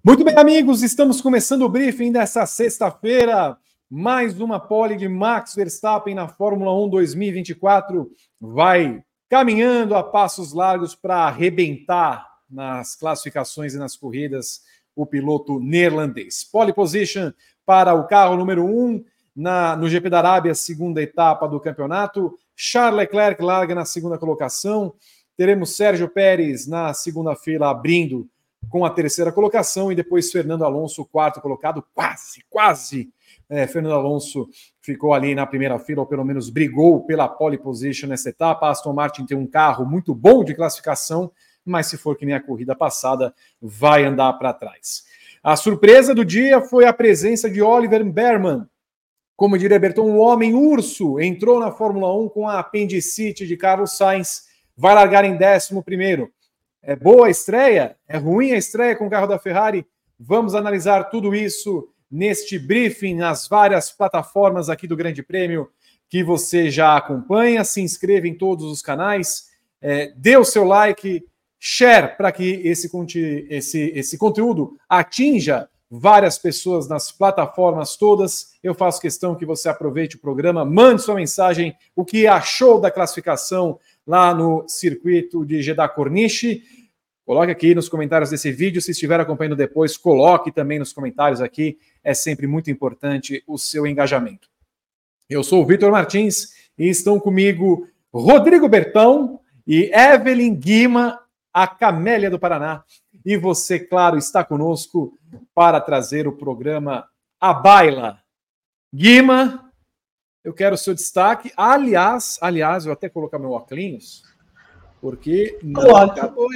Muito bem, amigos, estamos começando o briefing dessa sexta-feira. Mais uma pole de Max Verstappen na Fórmula 1 2024. Vai caminhando a passos largos para arrebentar nas classificações e nas corridas o piloto neerlandês. Pole position para o carro número 1 no GP da Arábia, segunda etapa do campeonato. Charles Leclerc larga na segunda colocação. Teremos Sérgio Pérez na segunda fila abrindo com a terceira colocação e depois Fernando Alonso, quarto colocado, quase. Fernando Alonso ficou ali na primeira fila, ou pelo menos brigou pela pole position nessa etapa. A Aston Martin tem um carro muito bom de classificação, mas se for que nem a corrida passada, vai andar para trás. A surpresa do dia foi a presença de Oliver Bearman. Como diria Berton, um homem urso, entrou na Fórmula 1 com a apendicite de Carlos Sainz, vai largar em 11º. É boa a estreia? É ruim a estreia com o carro da Ferrari? Vamos analisar tudo isso neste briefing nas várias plataformas aqui do Grande Prêmio que você já acompanha. Se inscreva em todos os canais, dê o seu like, share para que esse conteúdo atinja várias pessoas nas plataformas todas. Eu faço questão que você aproveite o programa, mande sua mensagem, o que achou da classificação lá no circuito de Jeddah Corniche. Coloque aqui nos comentários desse vídeo. Se estiver acompanhando depois, coloque também nos comentários aqui. É sempre muito importante o seu engajamento. Eu sou o Vitor Martins e estão comigo Rodrigo Bertão e Evelyn Guima, a Camélia do Paraná. E você, claro, está conosco para trazer o programa A Baila. Guima, eu quero o seu destaque. Aliás, eu vou até colocar meu óculos, porque não acabou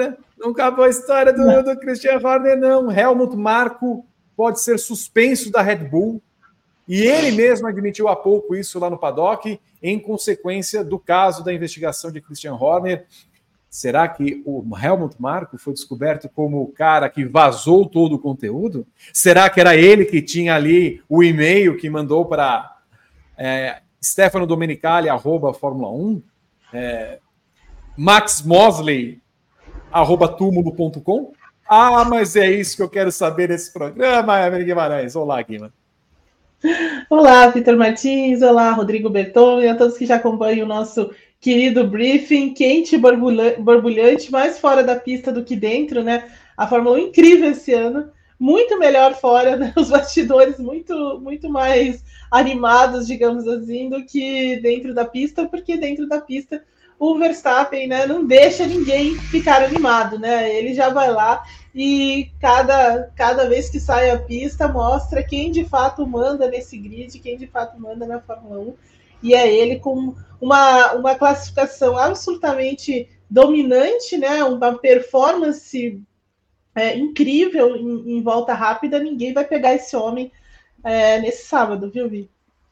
a história do Christian Horner, não. Helmut Marko pode ser suspenso da Red Bull, e ele mesmo admitiu há pouco isso lá no paddock, em consequência do caso da investigação de Christian Horner. Será que o Helmut Marko foi descoberto como o cara que vazou todo o conteúdo? Será que era ele que tinha ali o e-mail que mandou para Stefano Domenicali, @Fórmula 1? Max Mosley, @túmulo.com? Mas é isso que eu quero saber nesse programa, Evelyn Guimarães. Olá, Guima. Olá, Vitor Martins. Olá, Rodrigo Berton e a todos que já acompanham o nosso querido briefing, quente e borbulhante, mais fora da pista do que dentro, né? A Fórmula 1 incrível esse ano, muito melhor fora, né? Os bastidores muito mais animados, digamos assim, do que dentro da pista, porque dentro da pista o Verstappen, né, não deixa ninguém ficar animado, né? Ele já vai lá e cada vez que sai a pista mostra quem de fato manda nesse grid, quem de fato manda na Fórmula 1, e é ele com uma classificação absolutamente dominante, né? Uma performance incrível em volta rápida. Ninguém vai pegar esse homem nesse sábado, viu, Vi?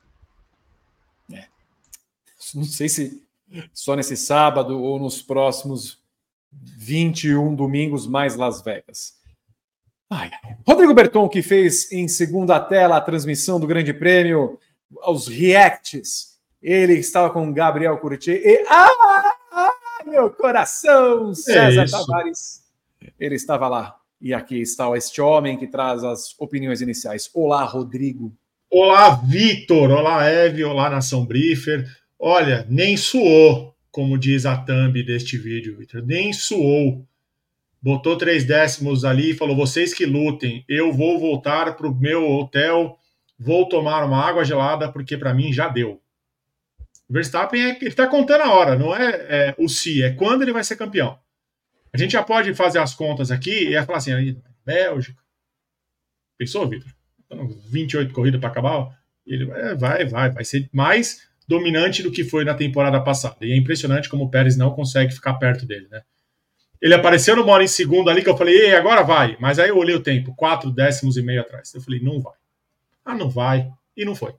Não sei se só nesse sábado ou nos próximos 21 domingos mais Las Vegas. Rodrigo Berton, que fez em segunda tela a transmissão do Grande Prêmio, os reacts. Ele estava com Gabriel Curti e meu coração, César Tavares. Ele estava lá. E aqui está este homem que traz as opiniões iniciais. Olá, Rodrigo. Olá, Vitor. Olá, Eve. Olá, Nação Briefer. Olha, nem suou, como diz a thumb deste vídeo, Vitor. Nem suou. Botou 3 décimos ali e falou: vocês que lutem, eu vou voltar para o meu hotel, vou tomar uma água gelada, porque para mim já deu. O Verstappen ele está contando a hora, não é o se, é quando ele vai ser campeão. A gente já pode fazer as contas aqui e falar assim: aí, Bélgica. Pensou, Vitor? 28 corridas para acabar? Ele vai ser mais dominante do que foi na temporada passada. E é impressionante como o Pérez não consegue ficar perto dele, né? Ele apareceu numa hora em segundo ali que eu falei: ei, agora vai. Mas aí eu olhei o tempo, 4 décimos e meio atrás. Eu falei: não vai. Não vai. E não foi.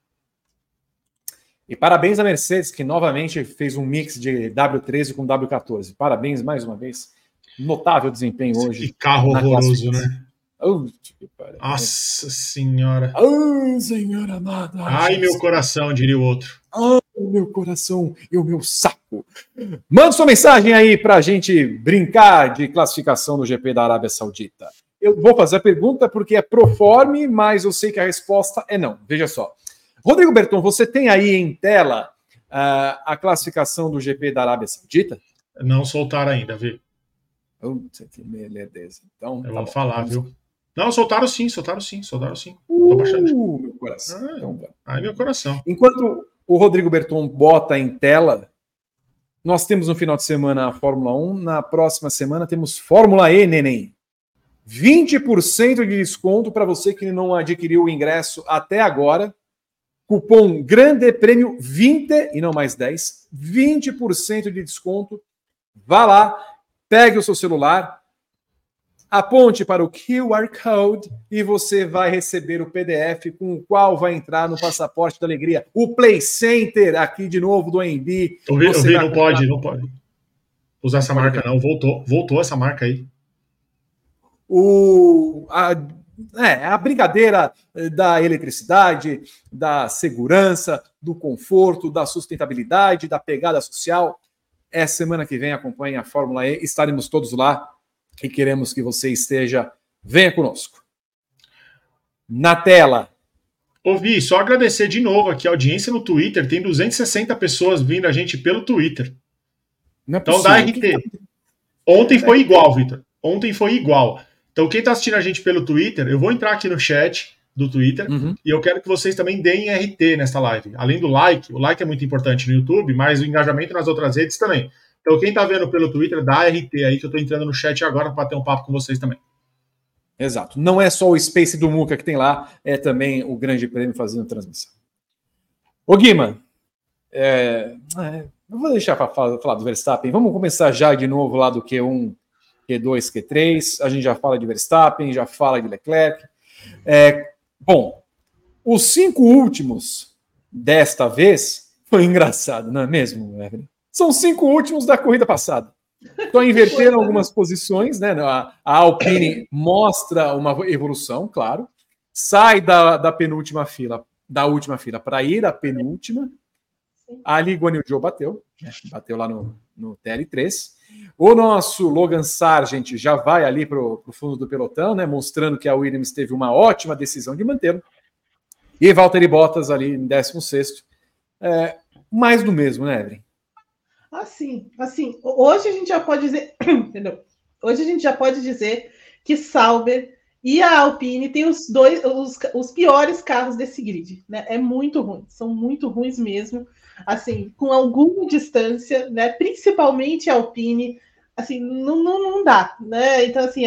E parabéns à Mercedes, que novamente fez um mix de W13 com W14. Parabéns mais uma vez. Notável desempenho hoje. Que carro horroroso, né? Nossa senhora. Senhora amada. Ai, meu coração, diria o outro. Meu coração e o meu saco. Manda sua mensagem aí pra gente brincar de classificação no GP da Arábia Saudita. Eu vou fazer a pergunta porque é proforme, mas eu sei que a resposta é não. Veja só. Rodrigo Berton, você tem aí em tela a classificação do GP da Arábia Saudita? Não soltaram ainda, viu? Que beleza. Então, eu vou falar, viu? Não, soltaram sim. Tô baixando. Meu coração. Meu coração. Enquanto o Rodrigo Berton bota em tela, nós temos no final de semana a Fórmula 1, na próxima semana temos Fórmula E, neném. 20% de desconto para você que não adquiriu o ingresso até agora. Cupom Grande Prêmio 20 e não mais 10. 20% de desconto. Vá lá, pegue o seu celular, aponte para o QR Code e você vai receber o PDF com o qual vai entrar no Passaporte da Alegria. O Play Center aqui de novo do AMB. Eu vi, não pode usar essa marca não. Voltou essa marca aí. A brincadeira da eletricidade, da segurança, do conforto, da sustentabilidade, da pegada social. Semana que vem acompanhe a Fórmula E, estaremos todos lá e queremos que você venha conosco. Na tela. Ouvi, só agradecer de novo aqui a audiência no Twitter, tem 260 pessoas vindo a gente pelo Twitter. Então dá RT. Ontem foi igual, Vitor. Ontem foi igual. Então quem está assistindo a gente pelo Twitter, eu vou entrar aqui no chat do Twitter e eu quero que vocês também deem RT nesta live. Além do like, o like é muito importante no YouTube, mas o engajamento nas outras redes também. Então quem está vendo pelo Twitter, dá RT aí que eu estou entrando no chat agora para ter um papo com vocês também. Exato. Não é só o Space do Muca que tem lá, é também o Grande Prêmio fazendo transmissão. Ô Guima, eu vou deixar para falar do Verstappen. Vamos começar já de novo lá do Q1, Q2, Q3. A gente já fala de Verstappen, já fala de Leclerc. Bom, os 5 últimos desta vez foi engraçado, não é mesmo, Evelyn? São 5 últimos da corrida passada. Só inverteram algumas posições, né? A Alpine mostra uma evolução, claro. Sai da penúltima fila, da última fila para ir à penúltima. Ali Guan Yu Zhou bateu lá no TL3. O nosso Logan Sargent já vai ali para o fundo do pelotão, né? Mostrando que a Williams teve uma ótima decisão de mantê-lo. E Valtteri Bottas ali em 16º. Mais do mesmo, né, Evelyn? Assim, hoje a gente já pode dizer, entendeu? Hoje a gente já pode dizer que Sauber e a Alpine têm os piores carros desse grid, né? É muito ruim, são muito ruins mesmo, assim, com alguma distância, né? Principalmente a Alpine, assim, não dá, né? Então, assim,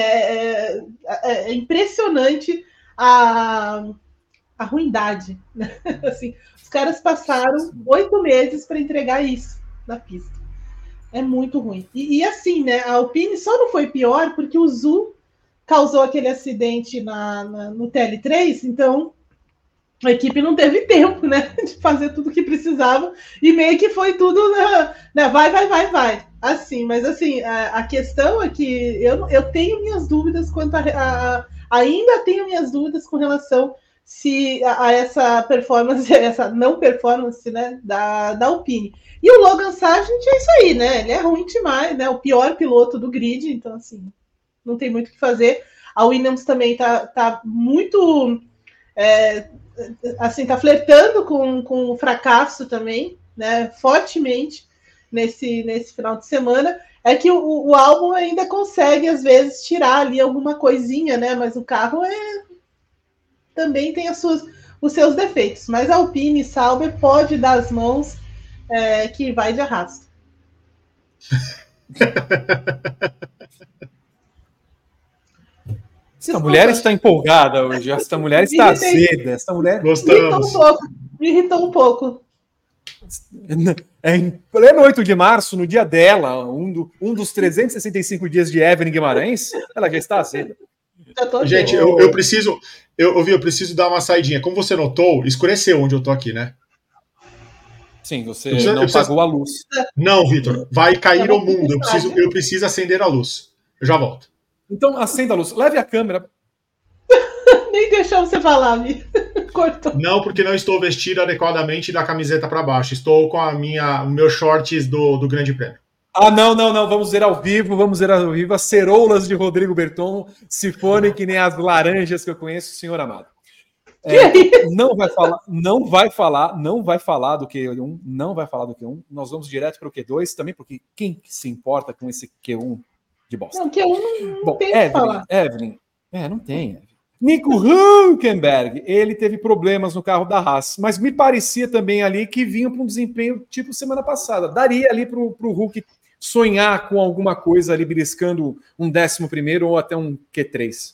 é impressionante a ruindade, né? Assim, os caras passaram 8 meses para entregar isso na pista. É muito ruim. E assim, né? A Alpine só não foi pior porque o Zhu causou aquele acidente no TL3, então a equipe não teve tempo, né? De fazer tudo o que precisava e meio que foi tudo vai. Assim, mas assim, a questão é que eu tenho minhas dúvidas quanto ainda tenho minhas dúvidas com relação a essa performance, essa não performance, né, da Alpine. E o Logan Sargent é isso aí, né? Ele é ruim demais, né? O pior piloto do grid, então assim, não tem muito o que fazer. A Williams também tá muito assim, tá flertando com o fracasso também, né? Fortemente nesse final de semana. É que o álbum ainda consegue, às vezes, tirar ali alguma coisinha, né? Mas o carro também tem os seus defeitos. Mas a Alpine e Sauber pode dar as mãos que vai de arrasto. Essa mulher está empolgada hoje. Essa mulher está azeda. Essa mulher me irritou um pouco. Em pleno 8 de março, no dia dela, um dos 365 dias de Evelyn Guimarães, ela já está azeda. Gente, eu preciso dar uma saidinha. Como você notou, escureceu onde eu tô aqui, né? Sim, você não apagou a luz. Não, Vitor, vai cair o mundo. Eu preciso acender a luz. Eu já volto. Então, acenda a luz. Leve a câmera. Nem deixou você falar, Vi. Cortou. Não, porque não estou vestido adequadamente da camiseta para baixo. Estou com o meu shorts do Grande Prêmio. Não. Vamos ver ao vivo as ceroulas de Rodrigo Berton, se forem que nem as laranjas que eu conheço, senhor amado. Não vai falar do Q1, não vai falar do Q1. Nós vamos direto para o Q2 também, porque quem se importa com esse Q1 de bosta? Não, Q1 não tem o que falar. Evelyn, não tem. Nico Hülkenberg, ele teve problemas no carro da Haas, mas me parecia também ali que vinha para um desempenho tipo semana passada. Daria ali para o Hulk sonhar com alguma coisa ali, beliscando um 11º ou até um Q3.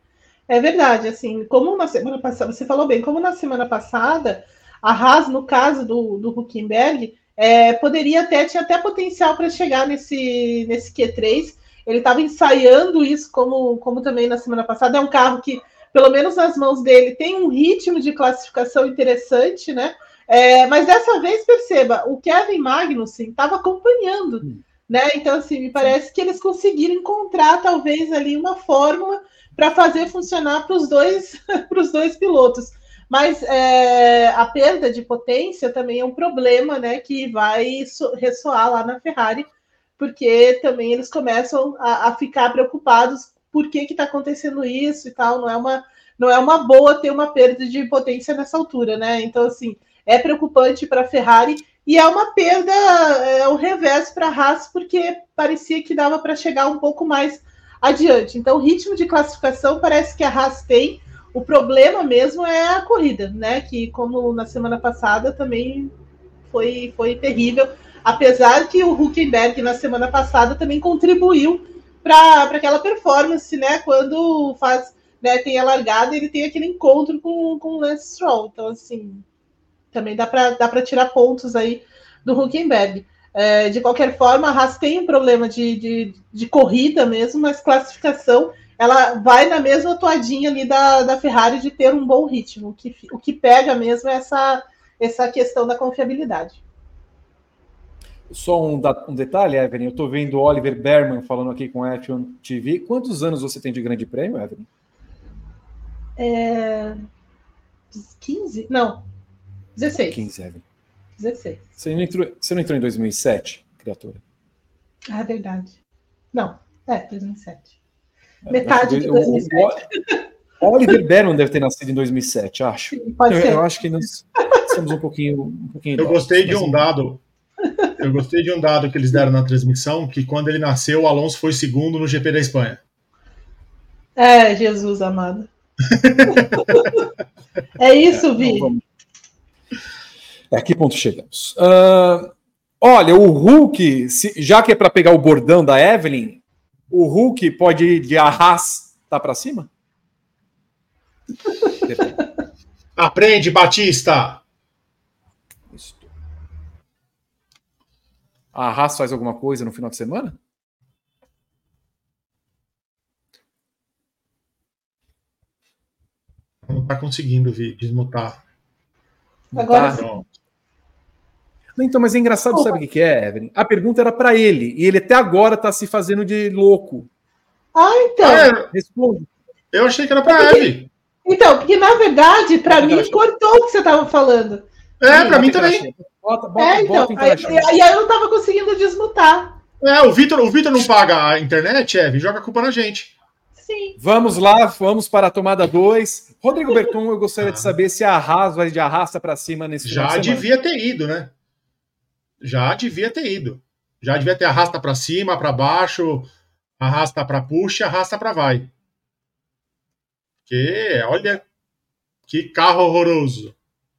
É verdade, assim, como na semana passada, você falou bem, como na semana passada, a Haas, no caso do Hülkenberg, poderia tinha até potencial para chegar nesse Q3. Ele estava ensaiando isso, como também na semana passada. É um carro que, pelo menos nas mãos dele, tem um ritmo de classificação interessante, né? Mas dessa vez, perceba, o Kevin Magnussen estava acompanhando, né? Então, assim, me parece que eles conseguiram encontrar, talvez, ali uma fórmula para fazer funcionar para os dois pilotos. Mas a perda de potência também é um problema, né? Que vai ressoar lá na Ferrari, porque também eles começam a ficar preocupados por que está acontecendo isso e tal. Não é uma boa ter uma perda de potência nessa altura, né? Então, assim, é preocupante para a Ferrari e é uma perda, um revés para a Haas, porque parecia que dava para chegar um pouco mais adiante. Então, o ritmo de classificação parece que a Haas tem. O problema mesmo é a corrida, né? Que, como na semana passada, também foi terrível. Apesar que o Hülkenberg, na semana passada, também contribuiu para aquela performance, né? Quando tem a largada, ele tem aquele encontro com o Lance Stroll. Então, assim, também dá para tirar pontos aí do Hülkenberg. De qualquer forma, a Haas tem um problema de corrida mesmo, mas classificação, ela vai na mesma toadinha ali da Ferrari de ter um bom ritmo. O que pega mesmo é essa questão da confiabilidade. Só um detalhe, Evelyn, eu estou vendo o Oliver Behrman falando aqui com a F1 TV. Quantos anos você tem de grande prêmio, Evelyn? 15? Não, 16. 15, Evelyn. 16. Você não entrou em 2007, criatura? Ah, verdade. Não, 2007. Metade de 2007. O Oliver Behrman deve ter nascido em 2007, acho. Sim, pode ser. Eu acho que nós somos um pouquinho Eu gostei de um dado. Eu gostei de um dado que eles deram na transmissão, que quando ele nasceu, o Alonso foi segundo no GP da Espanha. Jesus amado. É isso, Vi. A que ponto chegamos? Olha, o Hulk, já que é para pegar o bordão da Evelyn, o Hulk pode ir de Arras, tá para cima? Aprende, Batista! A Haas faz alguma coisa no final de semana? Não está conseguindo desmutar. Agora não. Então, mas é engraçado, sabe o que é, Evelyn? A pergunta era para ele, e ele até agora está se fazendo de louco. Então. Responde. Eu achei que era para Eve. Então, porque na verdade, para mim, cortou o que você estava falando. Para mim também. Bota e aí eu não estava conseguindo desmutar. O Vitor não paga a internet, Eve, joga a culpa na gente. Sim. Vamos lá, vamos para a tomada 2. Rodrigo Berton, eu gostaria de saber se a Haas vai de arrasta para cima nesse final de semana. Já devia ter ido, né? Já devia ter arrasta para cima, para baixo, arrasta para puxa, arrasta para vai. Porque, olha, que carro horroroso.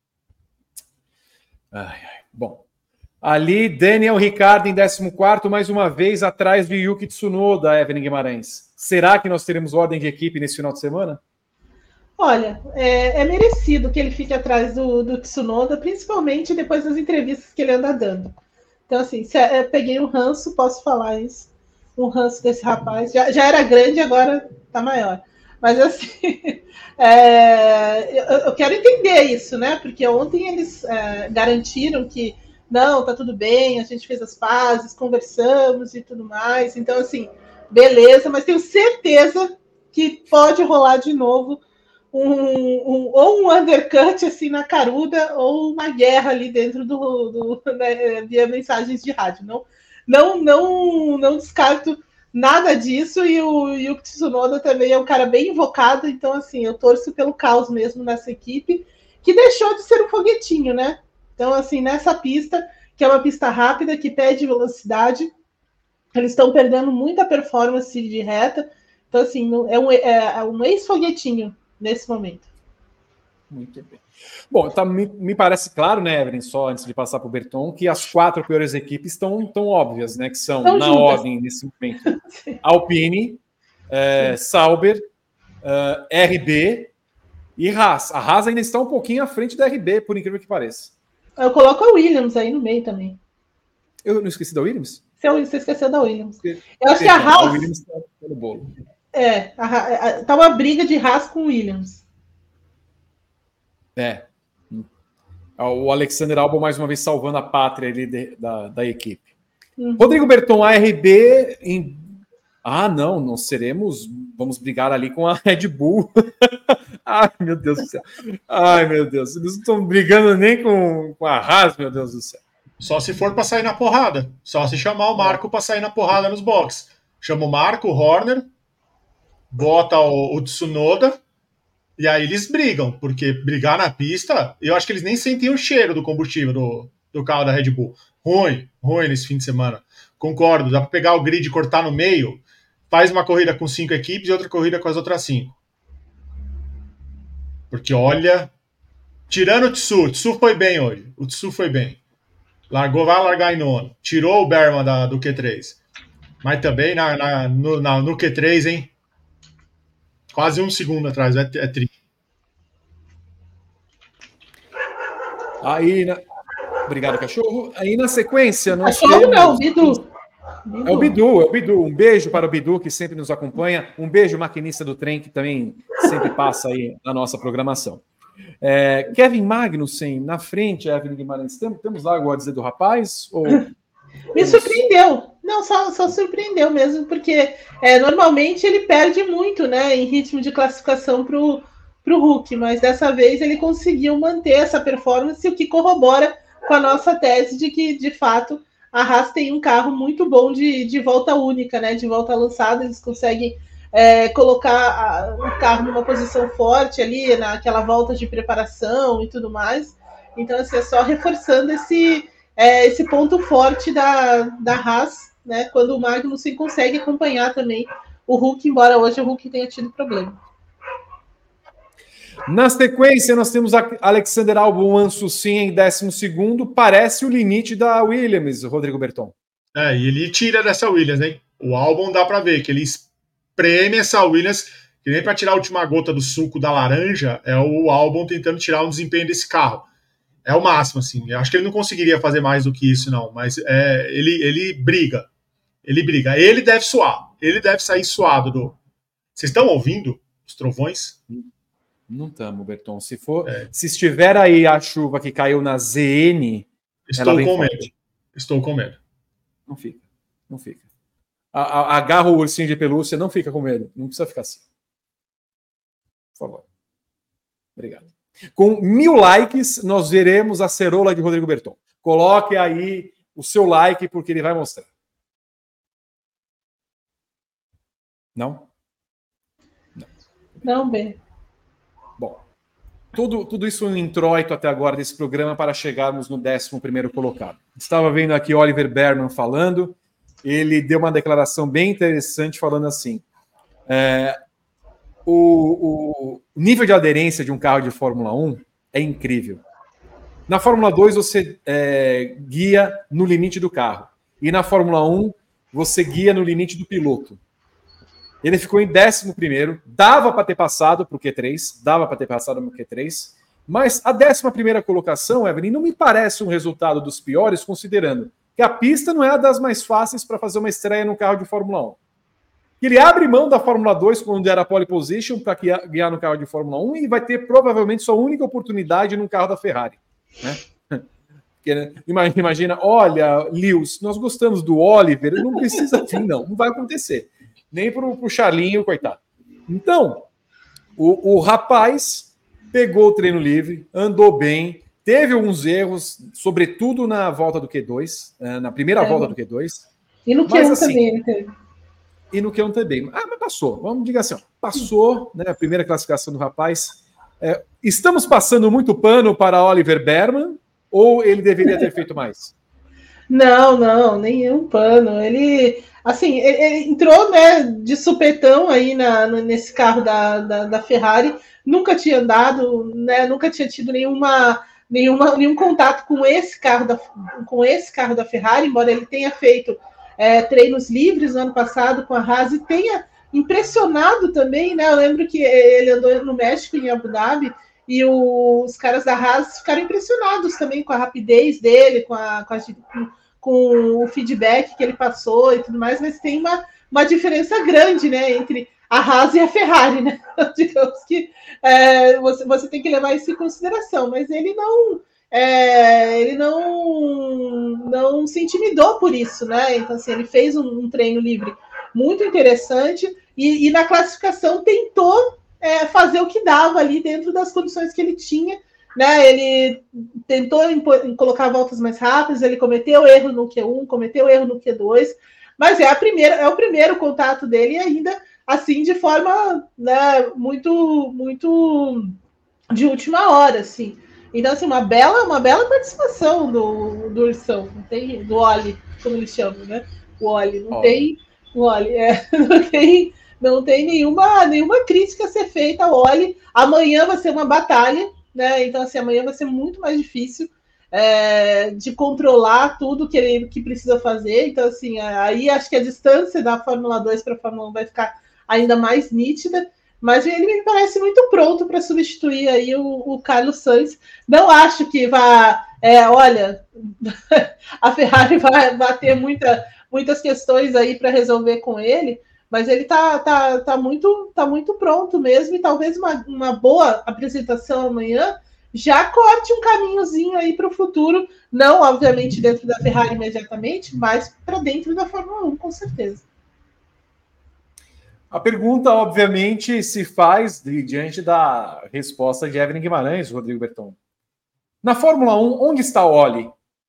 Bom, ali Daniel Ricciardo em 14º, mais uma vez atrás de Yuki Tsunoda, Evelyn Guimarães. Será que nós teremos ordem de equipe nesse final de semana? Olha, é merecido que ele fique atrás do Tsunoda, principalmente depois das entrevistas que ele anda dando. Então, assim, eu peguei um ranço, posso falar isso, um ranço desse rapaz. Já era grande, agora tá maior. Mas, assim, eu quero entender isso, né? Porque ontem eles garantiram que, não, tá tudo bem, a gente fez as pazes, conversamos e tudo mais. Então, assim, beleza, mas tenho certeza que pode rolar de novo ou um undercut assim na caruda ou uma guerra ali dentro via mensagens de rádio. não descarto nada disso, e o Tsunoda também é um cara bem invocado, então assim, eu torço pelo caos mesmo nessa equipe, que deixou de ser um foguetinho, né? Então, assim, nessa pista, que é uma pista rápida, que pede velocidade, eles estão perdendo muita performance de reta, então assim, é um ex-foguetinho nesse momento. Muito bem. Bom, tá, me parece claro, né, Evelyn, só antes de passar para o Berton, que as 4 piores equipes estão tão óbvias, né, que são, na juntas. Ordem, nesse momento, Alpine, Sauber, RB e Haas. A Haas ainda está um pouquinho à frente da RB, por incrível que pareça. Eu coloco a Williams aí no meio também. Eu não esqueci da Williams? Você esqueceu da Williams. Eu acho que a Haas... A Williams está no bolo. Tá uma briga de Haas com Williams. O Alexander Albon mais uma vez salvando a pátria ali da equipe. Rodrigo Berton, ARB não seremos, vamos brigar ali com a Red Bull. Ai, meu Deus do céu. Ai, meu Deus. Eles não estão brigando nem com a Haas, meu Deus do céu. Só se for para sair na porrada. Só se chamar o Marco para sair na porrada nos boxes. Chama o Marco, o Horner, bota o Tsunoda, e aí eles brigam, porque brigar na pista, eu acho que eles nem sentiam o cheiro do combustível do carro da Red Bull. Ruim nesse fim de semana. Concordo, dá para pegar o grid e cortar no meio, faz uma corrida com 5 equipes e outra corrida com as outras 5. Porque olha, tirando o Tsu foi bem hoje. O Tsu foi bem. Vai largar em nono. Tirou o Berman do Q3. Mas também no Q3, hein? Quase 1 segundo atrás. É triste. Aí, obrigado, cachorro. Aí na sequência, nós cachorro temos... não, Bidu. É o Bidu. Um beijo para o Bidu, que sempre nos acompanha. Um beijo, maquinista do trem, que também sempre passa aí na nossa programação. Kevin Magnussen na frente, Evelyn Guimarães. Temos algo a dizer do rapaz? Ou... Me surpreendeu. Não, só surpreendeu mesmo, porque normalmente ele perde muito, né, em ritmo de classificação para o Hulk, mas dessa vez ele conseguiu manter essa performance, o que corrobora com a nossa tese de que, de fato, a Haas tem um carro muito bom de volta única, né, de volta lançada. Eles conseguem colocar o carro numa posição forte ali, naquela volta de preparação e tudo mais. Então, assim, é só reforçando esse ponto forte da Haas, né, quando o Magnussen consegue acompanhar também o Hulk, embora hoje o Hulk tenha tido problema. Na sequência, nós temos Alexander Albon Ansucin em 12º, parece o limite da Williams, Rodrigo Berton. E ele tira dessa Williams, hein? O Albon dá para ver que ele espreme essa Williams, que nem para tirar a última gota do suco da laranja, é o Albon tentando tirar um desempenho desse carro. É o máximo, assim. Eu acho que ele não conseguiria fazer mais do que isso, não. Mas ele briga. Ele briga. Ele deve suar. Ele deve sair suado do... Vocês estão ouvindo os trovões? Não estamos, Berton. Se estiver aí a chuva que caiu na ZN... Estou com medo. Estou com medo. Não fica. Agarra o ursinho de pelúcia, não fica com medo. Não precisa ficar assim. Por favor. Obrigado. Com 1000 likes, nós veremos a cerola de Rodrigo Berton. Coloque aí o seu like, porque ele vai mostrar. Não? Não, bem. Bom, tudo isso um introito até agora desse programa para chegarmos no 11º colocado. Estava vendo aqui Oliver Berman falando, ele deu uma declaração bem interessante falando assim, o nível de aderência de um carro de Fórmula 1 é incrível. Na Fórmula 2 você guia no limite do carro, e na Fórmula 1 você guia no limite do piloto. Ele ficou em 11º, dava para ter passado para o Q3, mas a 11ª colocação, Evelyn, não me parece um resultado dos piores, considerando que a pista não é a das mais fáceis para fazer uma estreia no carro de Fórmula 1. Ele abre mão da Fórmula 2 quando era pole position para guiar no carro de Fórmula 1 e vai ter provavelmente sua única oportunidade no carro da Ferrari, né? Porque, imagina, olha, Lewis, nós gostamos do Oliver, não precisa vir, não vai acontecer. Nem pro Charlinho, coitado. Então, o rapaz pegou o treino livre, andou bem, teve alguns erros, sobretudo na volta do Q2, na primeira volta do Q2, E no Q1 assim, também ele teve. E no Q1 também. Mas passou. Vamos dizer assim, ó, passou, né? A primeira classificação do rapaz. Estamos passando muito pano para Oliver Berman ou ele deveria ter feito mais? Não, nenhum pano. Ele, assim, ele entrou, né, de supetão aí nesse carro da Ferrari, nunca tinha andado, né, nunca tinha tido nenhum contato com esse carro da Ferrari, embora ele tenha feito treinos livres no ano passado com a Haas e tenha impressionado também, né? Eu lembro que ele andou no México, em Abu Dhabi, e os caras da Haas ficaram impressionados também com a rapidez dele, com o feedback que ele passou e tudo mais, mas tem uma diferença grande, né, entre a Haas e a Ferrari, né? Digamos que você tem que levar isso em consideração, mas ele não se intimidou por isso, né? Então, assim, ele fez um treino livre muito interessante e na classificação tentou fazer o que dava ali dentro das condições que ele tinha, né? Ele tentou colocar voltas mais rápidas, ele cometeu erro no Q1, cometeu erro no Q2, mas é o primeiro contato dele, ainda assim de forma, né, muito, muito de última hora, assim. Então, assim, uma bela participação do Ursão, não tem, do Oli, como eles chamam, né? O Oli, não tem nenhuma crítica a ser feita ao Oli. Amanhã vai ser uma batalha, né? Então, assim, amanhã vai ser muito mais difícil de controlar tudo que ele precisa fazer. Então, assim, aí acho que a distância da Fórmula 2 para a Fórmula 1 vai ficar ainda mais nítida. Mas ele me parece muito pronto para substituir aí o Carlos Sainz. Não acho que olha, a Ferrari vai ter muitas questões aí para resolver com ele, mas ele tá muito pronto mesmo, e talvez uma boa apresentação amanhã já corte um caminhozinho aí para o futuro, não obviamente dentro da Ferrari imediatamente, mas para dentro da Fórmula 1, com certeza. A pergunta, obviamente, se faz diante da resposta de Evelyn Guimarães, Rodrigo Berton. Na Fórmula 1, onde está o Oli?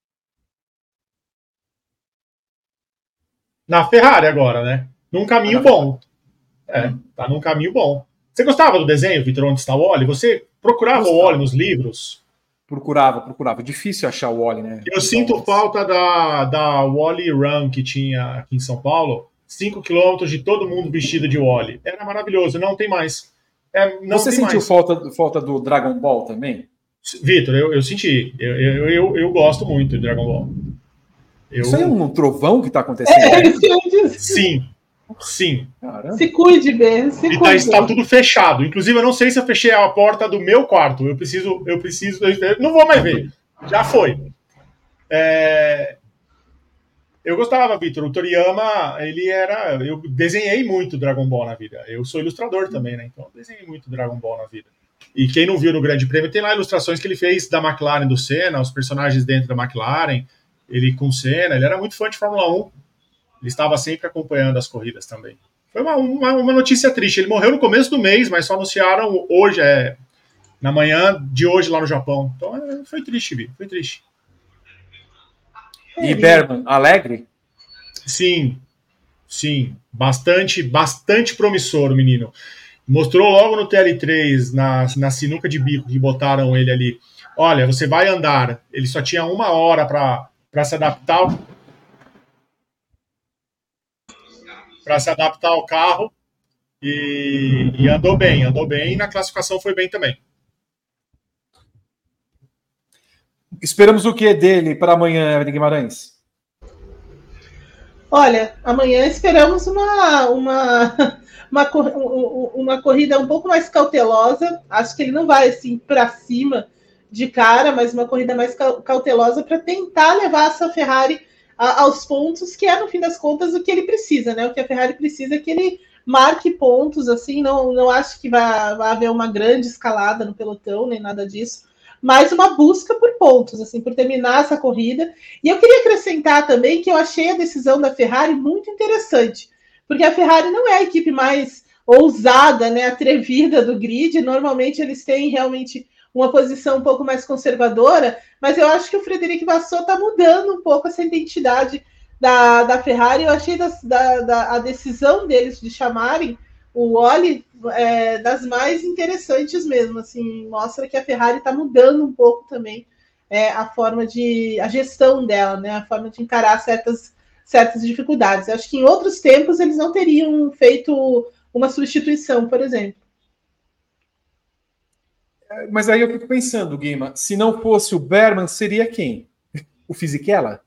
Na Ferrari agora, né? Num caminho bom. Tá num caminho bom. Você gostava do desenho, Vitor, onde está o Oli? Você procurava o Oli nos livros? Procurava. Difícil achar o Oli, né? Eu sinto falta da Wally Run que tinha aqui em São Paulo. 5 quilômetros de todo mundo vestido de Wally. Era maravilhoso, não tem mais. Você sentiu falta do Dragon Ball também? Vitor, eu senti. Eu gosto muito de Dragon Ball. Isso aí é um trovão que está acontecendo? Sim. Caramba. Se cuide, Ben. Está tudo fechado. Inclusive, eu não sei se eu fechei a porta do meu quarto. Eu preciso. Não vou mais ver. Já foi. Eu gostava, Vitor. O Toriyama, eu desenhei muito Dragon Ball na vida. Eu sou ilustrador também, né? Então eu desenhei muito Dragon Ball na vida. E quem não viu no Grande Prêmio, tem lá ilustrações que ele fez da McLaren, do Senna, os personagens dentro da McLaren, ele com Senna. Ele era muito fã de Fórmula 1. Ele estava sempre acompanhando as corridas também. Foi uma notícia triste. Ele morreu no começo do mês, mas só anunciaram hoje, na manhã de hoje lá no Japão. Então foi triste, Vi. Foi triste. E Berman, alegre? Sim. Bastante promissor o menino. Mostrou logo no TL3, na sinuca de bico que botaram ele ali. Olha, você vai andar. Ele só tinha 1 hora para se adaptar. Para se adaptar ao carro. E andou bem. E na classificação foi bem também. Esperamos o que dele para amanhã, Evelyn Guimarães? Olha, amanhã esperamos uma corrida um pouco mais cautelosa. Acho que ele não vai assim para cima de cara, mas uma corrida mais cautelosa para tentar levar essa Ferrari aos pontos, que no fim das contas, o que ele precisa, né? O que a Ferrari precisa é que ele marque pontos, assim, não acho que vai haver uma grande escalada no pelotão, nem nada disso, mas uma busca por pontos, assim, por terminar essa corrida. E eu queria acrescentar também que eu achei a decisão da Ferrari muito interessante, porque a Ferrari não é a equipe mais ousada, né, atrevida do grid. Normalmente eles têm realmente uma posição um pouco mais conservadora, mas eu acho que o Frederic Vasseur está mudando um pouco essa identidade da Ferrari, eu achei a decisão deles de chamarem o Oli das mais interessantes mesmo. Assim, mostra que a Ferrari está mudando um pouco também a gestão dela, né? A forma de encarar certas dificuldades. Eu acho que em outros tempos eles não teriam feito uma substituição, por exemplo. Mas aí eu fico pensando, Guima, se não fosse o Berman, seria quem? O Fisichella?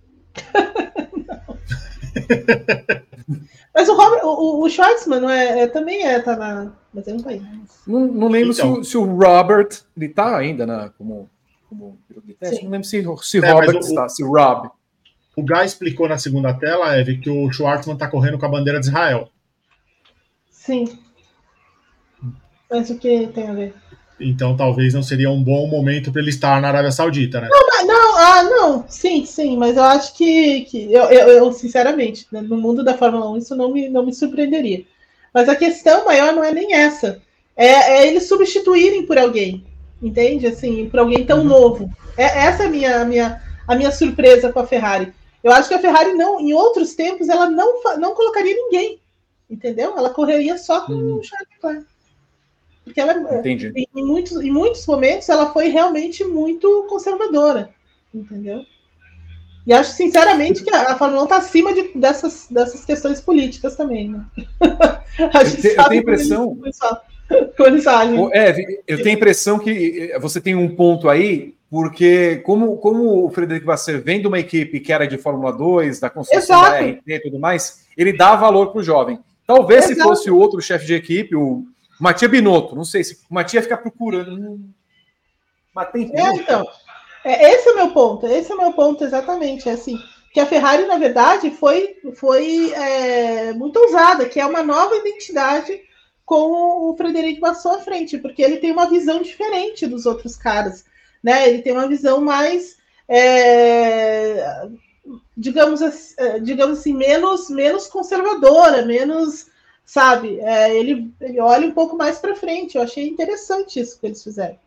Mas o Schwartzman também tá na. Mas eu não tá aí. Não lembro então, se o Robert. Ele tá ainda como piloto de teste? Não lembro se Robert está, se o Rob. O Guy explicou na segunda tela, Eve, que o Schwartzman está correndo com a bandeira de Israel. Sim. Mas o que tem a ver? Então talvez não seria um bom momento para ele estar na Arábia Saudita, né? Não. Sim, mas eu acho que eu sinceramente, no mundo da Fórmula 1, isso não me surpreenderia. Mas a questão maior não é nem essa. É eles substituírem por alguém, entende? Assim, por alguém tão novo. Essa é a minha surpresa com a Ferrari. Eu acho que a Ferrari, em outros tempos, ela não colocaria ninguém, entendeu? Ela correria só com o Charles Leclerc. Porque ela, em muitos momentos, ela foi realmente muito conservadora, entendeu? E acho, sinceramente, que a Fórmula 1 está acima dessas questões políticas também, né? Eu tenho a impressão... eu tenho a impressão que você tem um ponto aí, porque como o Frederico Vasseur vem de uma equipe que era de Fórmula 2, da construção da RT e tudo mais, ele dá valor para o jovem. Talvez se fosse o outro chefe de equipe, o Mattia Binotto, não sei se o Mattia fica procurando. Mas tem então, esse é o meu ponto exatamente, assim, que a Ferrari, na verdade, foi muito ousada, que é uma nova identidade com o Frederico Vasseur à frente, porque ele tem uma visão diferente dos outros caras, né? Ele tem uma visão mais, digamos assim, menos conservadora, menos, sabe? Ele olha um pouco mais para frente. Eu achei interessante isso que eles fizeram.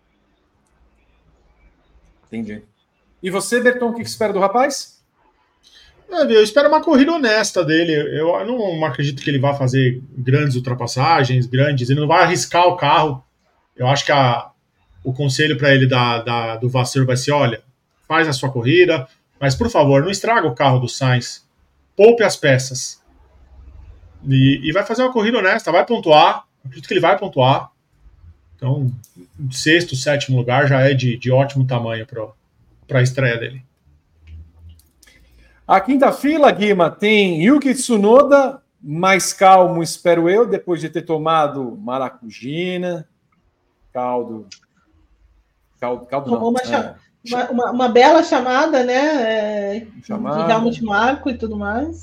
Entendi. E você, Berton, o que espera do rapaz? Eu espero uma corrida honesta dele. Eu não acredito que ele vá fazer grandes ultrapassagens, ele não vai arriscar o carro. Eu acho que o conselho para ele do Vasseur vai ser: olha, faz a sua corrida, mas por favor, não estraga o carro do Sainz. Poupe as peças. E vai fazer uma corrida honesta, vai pontuar. Acredito que ele vai pontuar. Então, 6º, 7º lugar já é de ótimo tamanho para a estreia dele. A quinta fila, Guima, tem Yuki Tsunoda, mais calmo, espero eu, depois de ter tomado maracujina, caldo tomou não. Uma bela chamada, né? De Helmut Marko e tudo mais.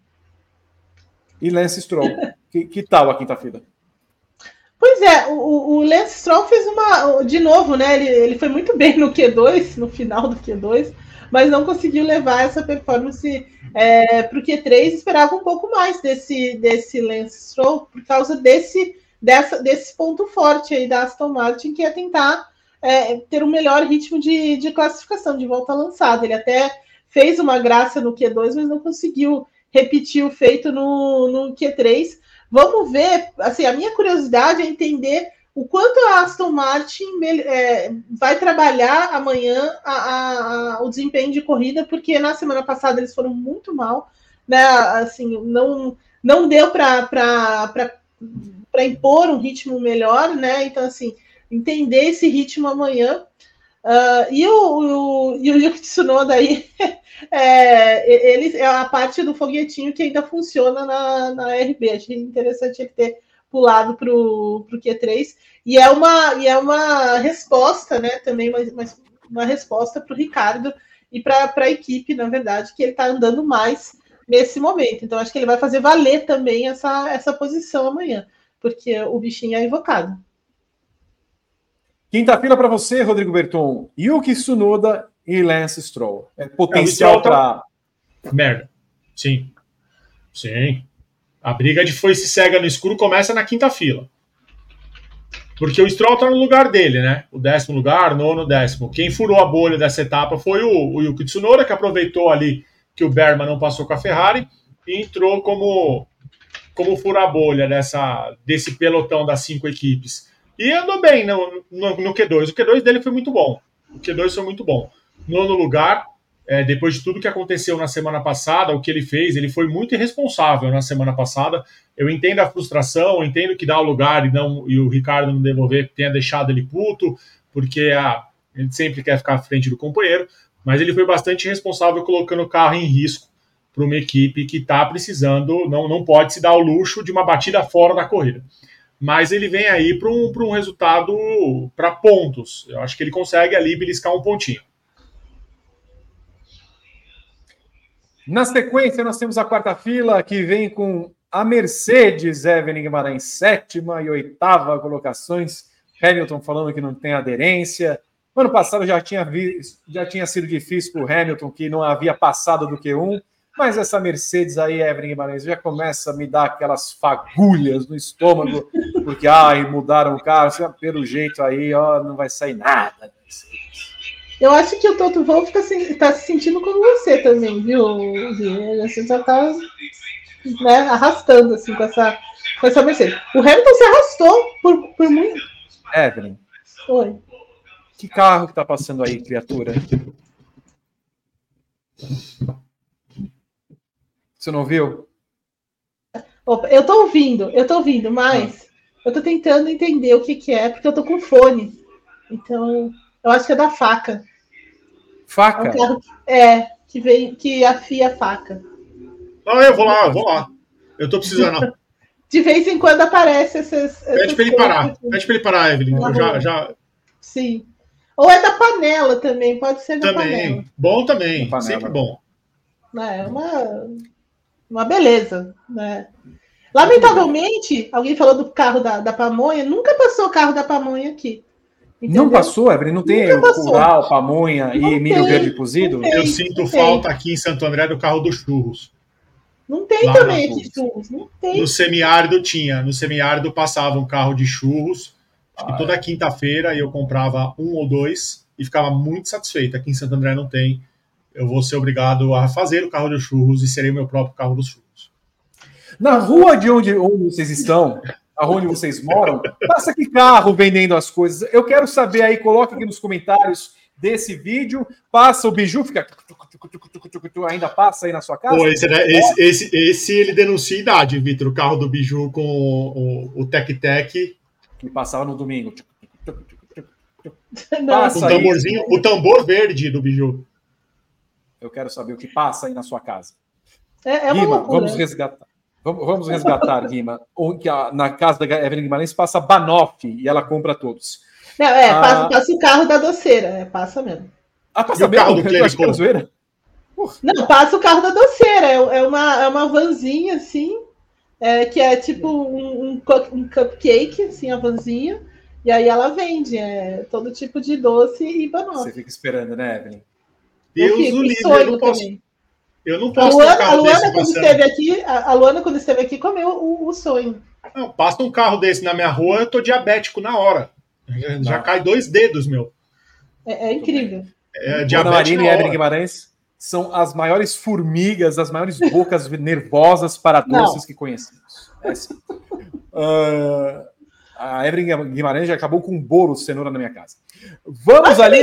E Lance Stroll. que tal a quinta fila? Pois é, o Lance Stroll fez de novo, né? Ele foi muito bem no Q2, no final do Q2, mas não conseguiu levar essa performance para o Q3. Esperava um pouco mais desse Lance Stroll por causa desse ponto forte aí da Aston Martin, que é tentar ter um melhor ritmo de classificação, de volta lançada. Ele até fez uma graça no Q2, mas não conseguiu repetir o feito no Q3. Vamos ver, assim, a minha curiosidade é entender o quanto a Aston Martin vai trabalhar amanhã o desempenho de corrida, porque na semana passada eles foram muito mal, né? Assim, não deu para impor um ritmo melhor, né? Então, assim, entender esse ritmo amanhã. E o Yuki Tsunoda aí ele é a parte do foguetinho que ainda funciona na RB. Achei interessante ele ter pulado para o Q3 e é uma resposta, né? Também uma resposta para o Ricardo e para a equipe, na verdade, que ele está andando mais nesse momento. Então acho que ele vai fazer valer também essa posição amanhã, porque o bichinho é invocado. Quinta fila para você, Rodrigo Berton. Yuki Tsunoda e Lance Stroll. É potencial para... Merda. Sim. A briga de foice cega no escuro começa na quinta fila. Porque o Stroll tá no lugar dele, né? O 10º lugar, 9º, 10º. Quem furou a bolha dessa etapa foi o Yuki Tsunoda, que aproveitou ali que o Berman não passou com a Ferrari e entrou como fura-bolha desse pelotão das 5 equipes. E andou bem no Q2. O Q2 dele foi muito bom. Nono lugar, depois de tudo que aconteceu na semana passada, o que ele fez, ele foi muito irresponsável na semana passada. Eu entendo a frustração, entendo que dá o lugar e o Ricardo não devolver, tenha deixado ele puto, porque a gente sempre quer ficar à frente do companheiro, mas ele foi bastante responsável colocando o carro em risco para uma equipe que está precisando, não pode se dar o luxo de uma batida fora da corrida. Mas ele vem aí para um resultado para pontos. Eu acho que ele consegue ali beliscar um pontinho. Na sequência, nós temos a quarta fila, que vem com a Mercedes, Evelyn Guimarães, 7ª e 8ª colocações. Hamilton falando que não tem aderência. Ano passado já tinha sido difícil para o Hamilton, que não havia passado do Q1, mas essa Mercedes aí, Evelyn Guimarães, já começa a me dar aquelas fagulhas no estômago, porque mudaram o carro, pelo jeito aí, não vai sair nada. Eu acho que o Toto Wolff está se sentindo como você também, viu? Você já está, né, arrastando assim, com essa Mercedes. O Hamilton se arrastou por muito. Evelyn. Oi. Que carro que tá passando aí, criatura? Você não viu? Opa, eu tô ouvindo, mas eu tô tentando entender o que é, porque eu tô com fone. Então, eu acho que é da faca. Faca? É um carro que afia a faca. Não, eu vou lá. Eu tô precisando. De vez em quando aparece essas Pede pra ele parar, Evelyn. Já... Sim. Ou é da panela também, pode ser da panela. Bom também, sempre bom. É uma beleza, né? Lamentavelmente, alguém falou do carro da pamonha, nunca passou o carro da pamonha aqui. Entendeu? Não passou, Evelyn? Não tem o curral, pamonha e milho verde cozido? Eu sinto falta aqui em Santo André do carro dos churros. Não tem lá também aqui churros, não tem. No semiárido tinha, no semiárido passava um carro de churros, e toda quinta-feira eu comprava 1 ou 2 e ficava muito satisfeito. Aqui em Santo André não tem. Eu vou ser obrigado a fazer o carro de churros e serei o meu próprio carro dos churros. Na rua de onde vocês estão, aonde vocês moram, passa que carro vendendo as coisas. Eu quero saber aí, coloca aqui nos comentários desse vídeo. Passa o biju, fica... Ainda passa aí na sua casa? Pô, esse ele denuncia a idade, Vitor. O carro do biju com o Tec-Tec. Que passava no domingo. Passa o tamborzinho, o tambor verde do biju. Eu quero saber o que passa aí na sua casa. Guima, vamos resgatar. Vamos resgatar, Guima. Na casa da Evelyn Guimarães passa Banoff e ela compra todos. Não, passa o carro da doceira. Passa mesmo. Passa mesmo? Carro do Clericô. Não, passa o carro da doceira. É uma vanzinha, assim, que é tipo um cupcake, assim, a vanzinha. E aí ela vende todo tipo de doce e banoffee. Você fica esperando, né, Evelyn? Eu não posso a Luana, quando esteve aqui, comeu o sonho. Não, passa um carro desse na minha rua, eu tô diabético na hora. Já cai 2 dedos, meu. É incrível. Ana Marina e Evelyn Guimarães são as maiores formigas, as maiores bocas nervosas para doces que conhecemos. A Evelyn Guimarães já acabou com um bolo de cenoura na minha casa. Vamos ali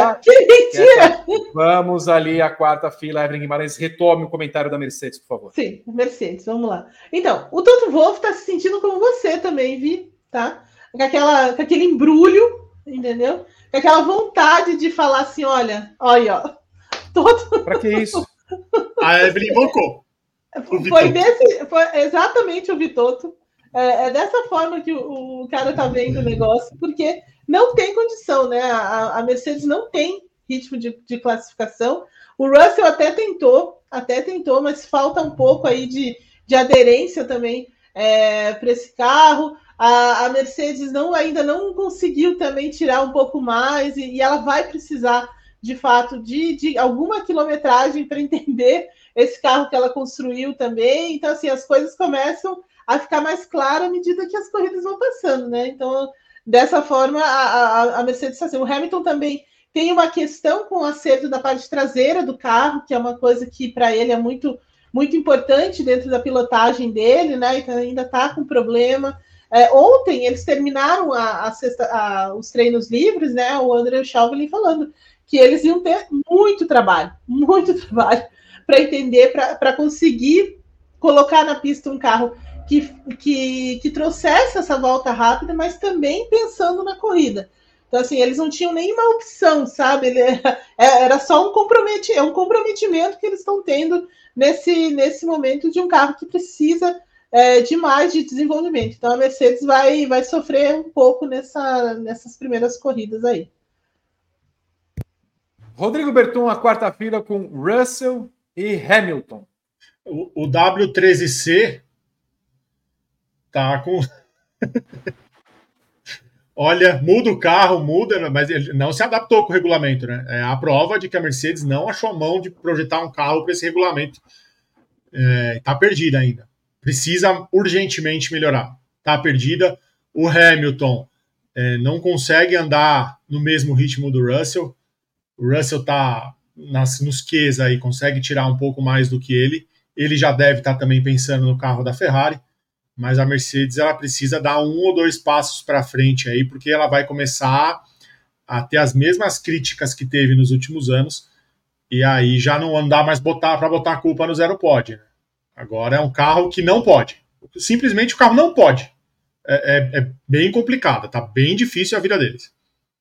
Vamos ali a quarta fila. Evelyn Guimarães, retome o comentário da Mercedes, por favor. Sim, Mercedes, vamos lá. Então, o Toto Wolff está se sentindo como você também, Vi, tá? Com aquele embrulho, entendeu? Com aquela vontade de falar assim, olha, ó. Toto... Pra que isso? A Evelyn invocou. Foi exatamente o Vitoto. É dessa forma que o cara tá vendo o negócio, porque não tem condição, né? A Mercedes não tem ritmo de classificação. O Russell até tentou, mas falta um pouco aí de aderência também para esse carro. A Mercedes ainda não conseguiu também tirar um pouco mais, e ela vai precisar, de fato, de alguma quilometragem para entender esse carro que ela construiu também. Então, assim, as coisas começam a ficar mais claras à medida que as corridas vão passando, né? Então, dessa forma, a Mercedes está assim. O Hamilton também Tem uma questão com o acerto da parte traseira do carro, que é uma coisa que para ele é muito, muito importante dentro da pilotagem dele, né? Então ainda está com problema. Ontem eles terminaram os treinos livres, né? O André Chauvelin falando que eles iam ter muito trabalho para entender, para conseguir colocar na pista um carro que trouxesse essa volta rápida, mas também pensando na corrida. Então, assim, eles não tinham nenhuma opção, sabe? Era só um comprometimento que eles estão tendo nesse momento de um carro que precisa de mais de desenvolvimento. Então, a Mercedes vai sofrer um pouco nessas primeiras corridas aí. Rodrigo Berton, a quarta fila com Russell e Hamilton. O W13C tá com... Olha, muda o carro, mas ele não se adaptou com o regulamento, né? É a prova de que a Mercedes não achou a mão de projetar um carro para esse regulamento. Tá perdida ainda. Precisa urgentemente melhorar. Tá perdida. O Hamilton não consegue andar no mesmo ritmo do Russell. O Russell tá nos Qs aí, consegue tirar um pouco mais do que ele. Ele já deve estar também pensando no carro da Ferrari. Mas a Mercedes ela precisa dar 1 ou 2 passos para frente aí, porque ela vai começar a ter as mesmas críticas que teve nos últimos anos, e aí já não dá mais para botar a culpa no zero pode. Né? Agora é um carro que não pode. Simplesmente o carro não pode. É bem complicado, tá bem difícil a vida deles.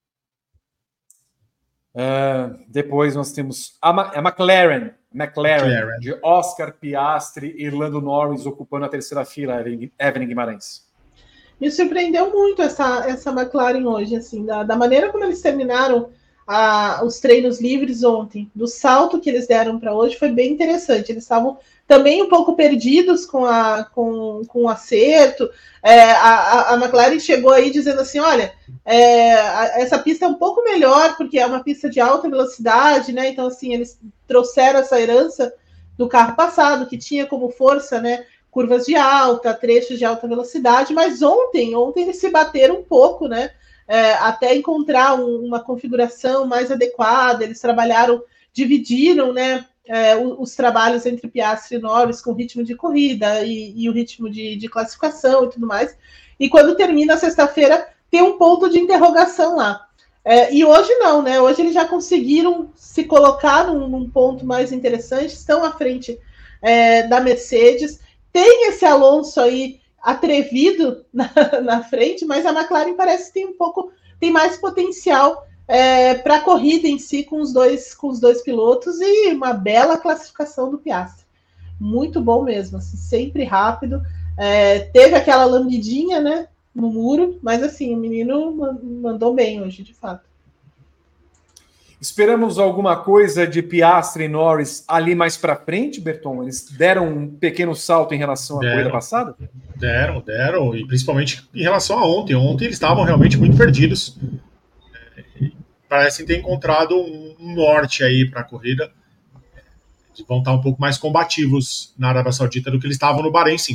Depois nós temos a McLaren, de Oscar Piastri e Lando Norris ocupando a terceira fila, Evelyn Guimarães. Me surpreendeu muito essa McLaren hoje, assim, da maneira como eles terminaram os treinos livres ontem, do salto que eles deram para hoje, foi bem interessante. Eles estavam também um pouco perdidos com o acerto. A McLaren chegou aí dizendo assim, olha, essa pista é um pouco melhor, porque é uma pista de alta velocidade, né? Então, assim, eles trouxeram essa herança do carro passado, que tinha como força, né, curvas de alta, trechos de alta velocidade, mas ontem eles se bateram um pouco, né? Até encontrar uma configuração mais adequada. Eles dividiram, né, os trabalhos entre Piastri e Norris com o ritmo de corrida e o ritmo de classificação e tudo mais. E quando termina a sexta-feira, tem um ponto de interrogação lá. E hoje não, né? Hoje eles já conseguiram se colocar num ponto mais interessante, estão à frente da Mercedes. Tem esse Alonso aí atrevido na frente, mas a McLaren parece que tem mais potencial para a corrida em si com os dois pilotos, e uma bela classificação do Piastri. Muito bom mesmo, assim, sempre rápido. Teve aquela lambidinha, né, no muro, mas assim, o menino mandou bem hoje, de fato. Esperamos alguma coisa de Piastri e Norris ali mais para frente, Berton? Eles deram um pequeno salto em relação à corrida passada? Deram, e principalmente em relação a ontem. Ontem eles estavam realmente muito perdidos. Parecem ter encontrado um norte aí para a corrida. Eles vão estar um pouco mais combativos na Arábia Saudita do que eles estavam no Bahrein, sim.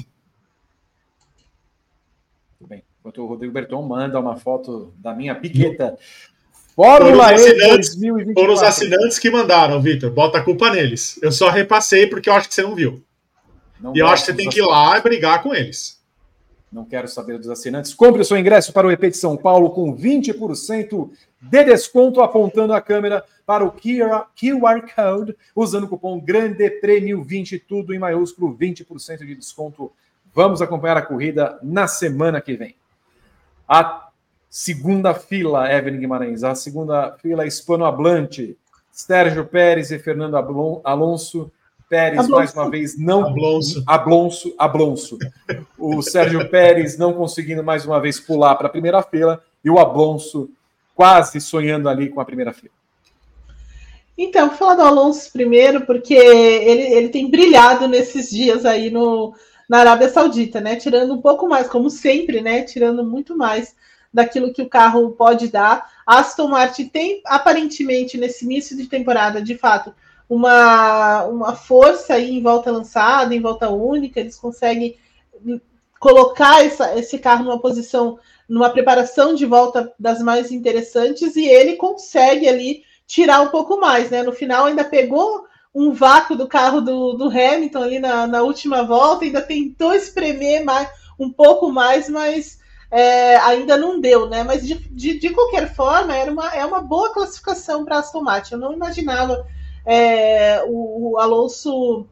Tudo bem. Enquanto o Rodrigo Berton manda uma foto da minha piqueta. Fórmula E 2024. Foram os assinantes que mandaram, Vitor. Bota a culpa neles. Eu só repassei porque eu acho que você não viu. E eu acho que você tem que ir lá e brigar com eles. Não quero saber dos assinantes. Compre o seu ingresso para o EP de São Paulo com 20% de desconto, apontando a câmera para o QR Code, usando o cupom GRANDEPREMIO20, tudo em maiúsculo, 20% de desconto. Vamos acompanhar a corrida na semana que vem. A segunda fila, Evelyn Guimarães, a segunda fila hispanohablante, Sérgio Pérez e Fernando Alonso. Pérez, mais uma vez, não... Ablonso. O Sérgio Pérez não conseguindo mais uma vez pular para a primeira fila, e o Ablonso quase sonhando ali com a primeira fila. Então, vou falar do Alonso primeiro, porque ele tem brilhado nesses dias aí na Arábia Saudita, né? Tirando um pouco mais, como sempre, né? Tirando muito mais daquilo que o carro pode dar. A Aston Martin tem, aparentemente, nesse início de temporada, de fato, uma força aí em volta lançada, em volta única. Eles conseguem colocar esse carro numa posição numa preparação de volta das mais interessantes, e ele consegue ali tirar um pouco mais, né? No final ainda pegou um vácuo do carro do Hamilton ali na última volta, ainda tentou espremer um pouco mais, mas ainda não deu, né? Mas de qualquer forma, é uma boa classificação para a Aston Martin. Eu não imaginava o Alonso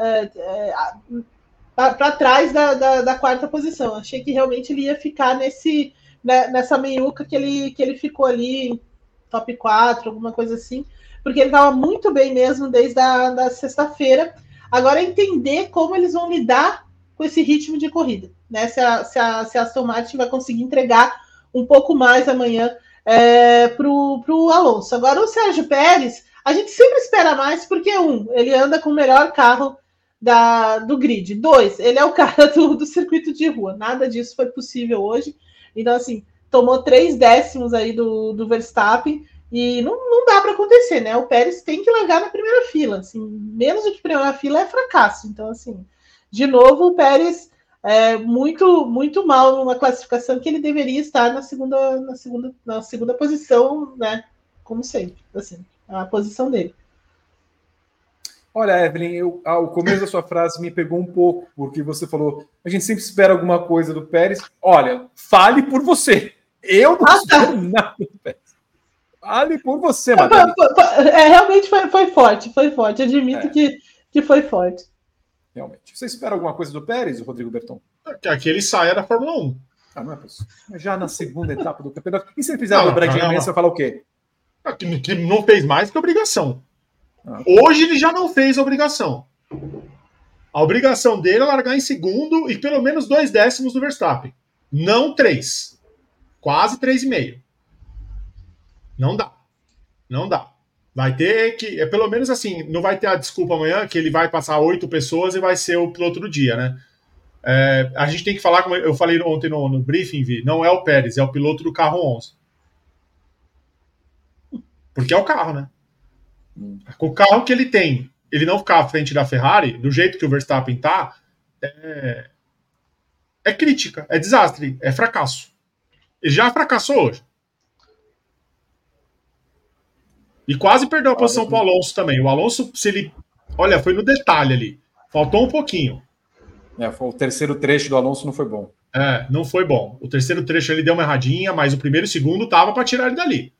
para trás da quarta posição. Achei que realmente ele ia ficar nessa meiuca que ele ficou ali, top 4, alguma coisa assim, porque ele estava muito bem mesmo desde a sexta-feira. Agora entender como eles vão lidar com esse ritmo de corrida, né? Se a Aston Martin vai conseguir entregar um pouco mais amanhã para o Alonso. Agora, o Sérgio Pérez, a gente sempre espera mais, porque ele anda com o melhor carro do grid. 2, ele é o cara do circuito de rua. Nada disso foi possível hoje. Então, assim, tomou 3 décimos aí do Verstappen, e não dá para acontecer, né? O Pérez tem que largar na primeira fila. Assim, menos do que primeira fila é fracasso. Então, assim, de novo, o Pérez muito, muito mal numa classificação que ele deveria estar na segunda posição, né? Como sempre, assim, a posição dele. Olha, Evelyn, o começo da sua frase me pegou um pouco, porque você falou, a gente sempre espera alguma coisa do Pérez. Olha, fale por você. Eu não espero nada do Pérez. Fale por você, Madame. Realmente foi forte. Admito que foi forte. Realmente. Você espera alguma coisa do Pérez, Rodrigo Berton? Que ele saia da Fórmula 1. Não é possível. Já na segunda etapa do campeonato. E se ele fizer a dobradinha amanhã, você vai falar o quê? Que não fez mais que obrigação. Hoje ele já não fez a obrigação. A obrigação dele é largar em segundo e pelo menos 2 décimos do Verstappen. Não 3. Quase 3,5. Não dá. Vai ter que, pelo menos assim, não vai ter a desculpa amanhã que ele vai passar 8 pessoas e vai ser o piloto do dia, né? A gente tem que falar, como eu falei ontem no briefing, não é o Pérez, é o piloto do carro 11. Porque é o carro, né? O carro que ele tem, ele não ficar à frente da Ferrari, do jeito que o Verstappen tá, é crítica, é desastre, é fracasso. Ele já fracassou hoje. E quase perdeu a posição para o Alonso também. O Alonso, olha, foi no detalhe ali. Faltou um pouquinho. O terceiro trecho do Alonso não foi bom. Não foi bom. O terceiro trecho ele deu uma erradinha, mas o primeiro e o segundo tava para tirar ele dali.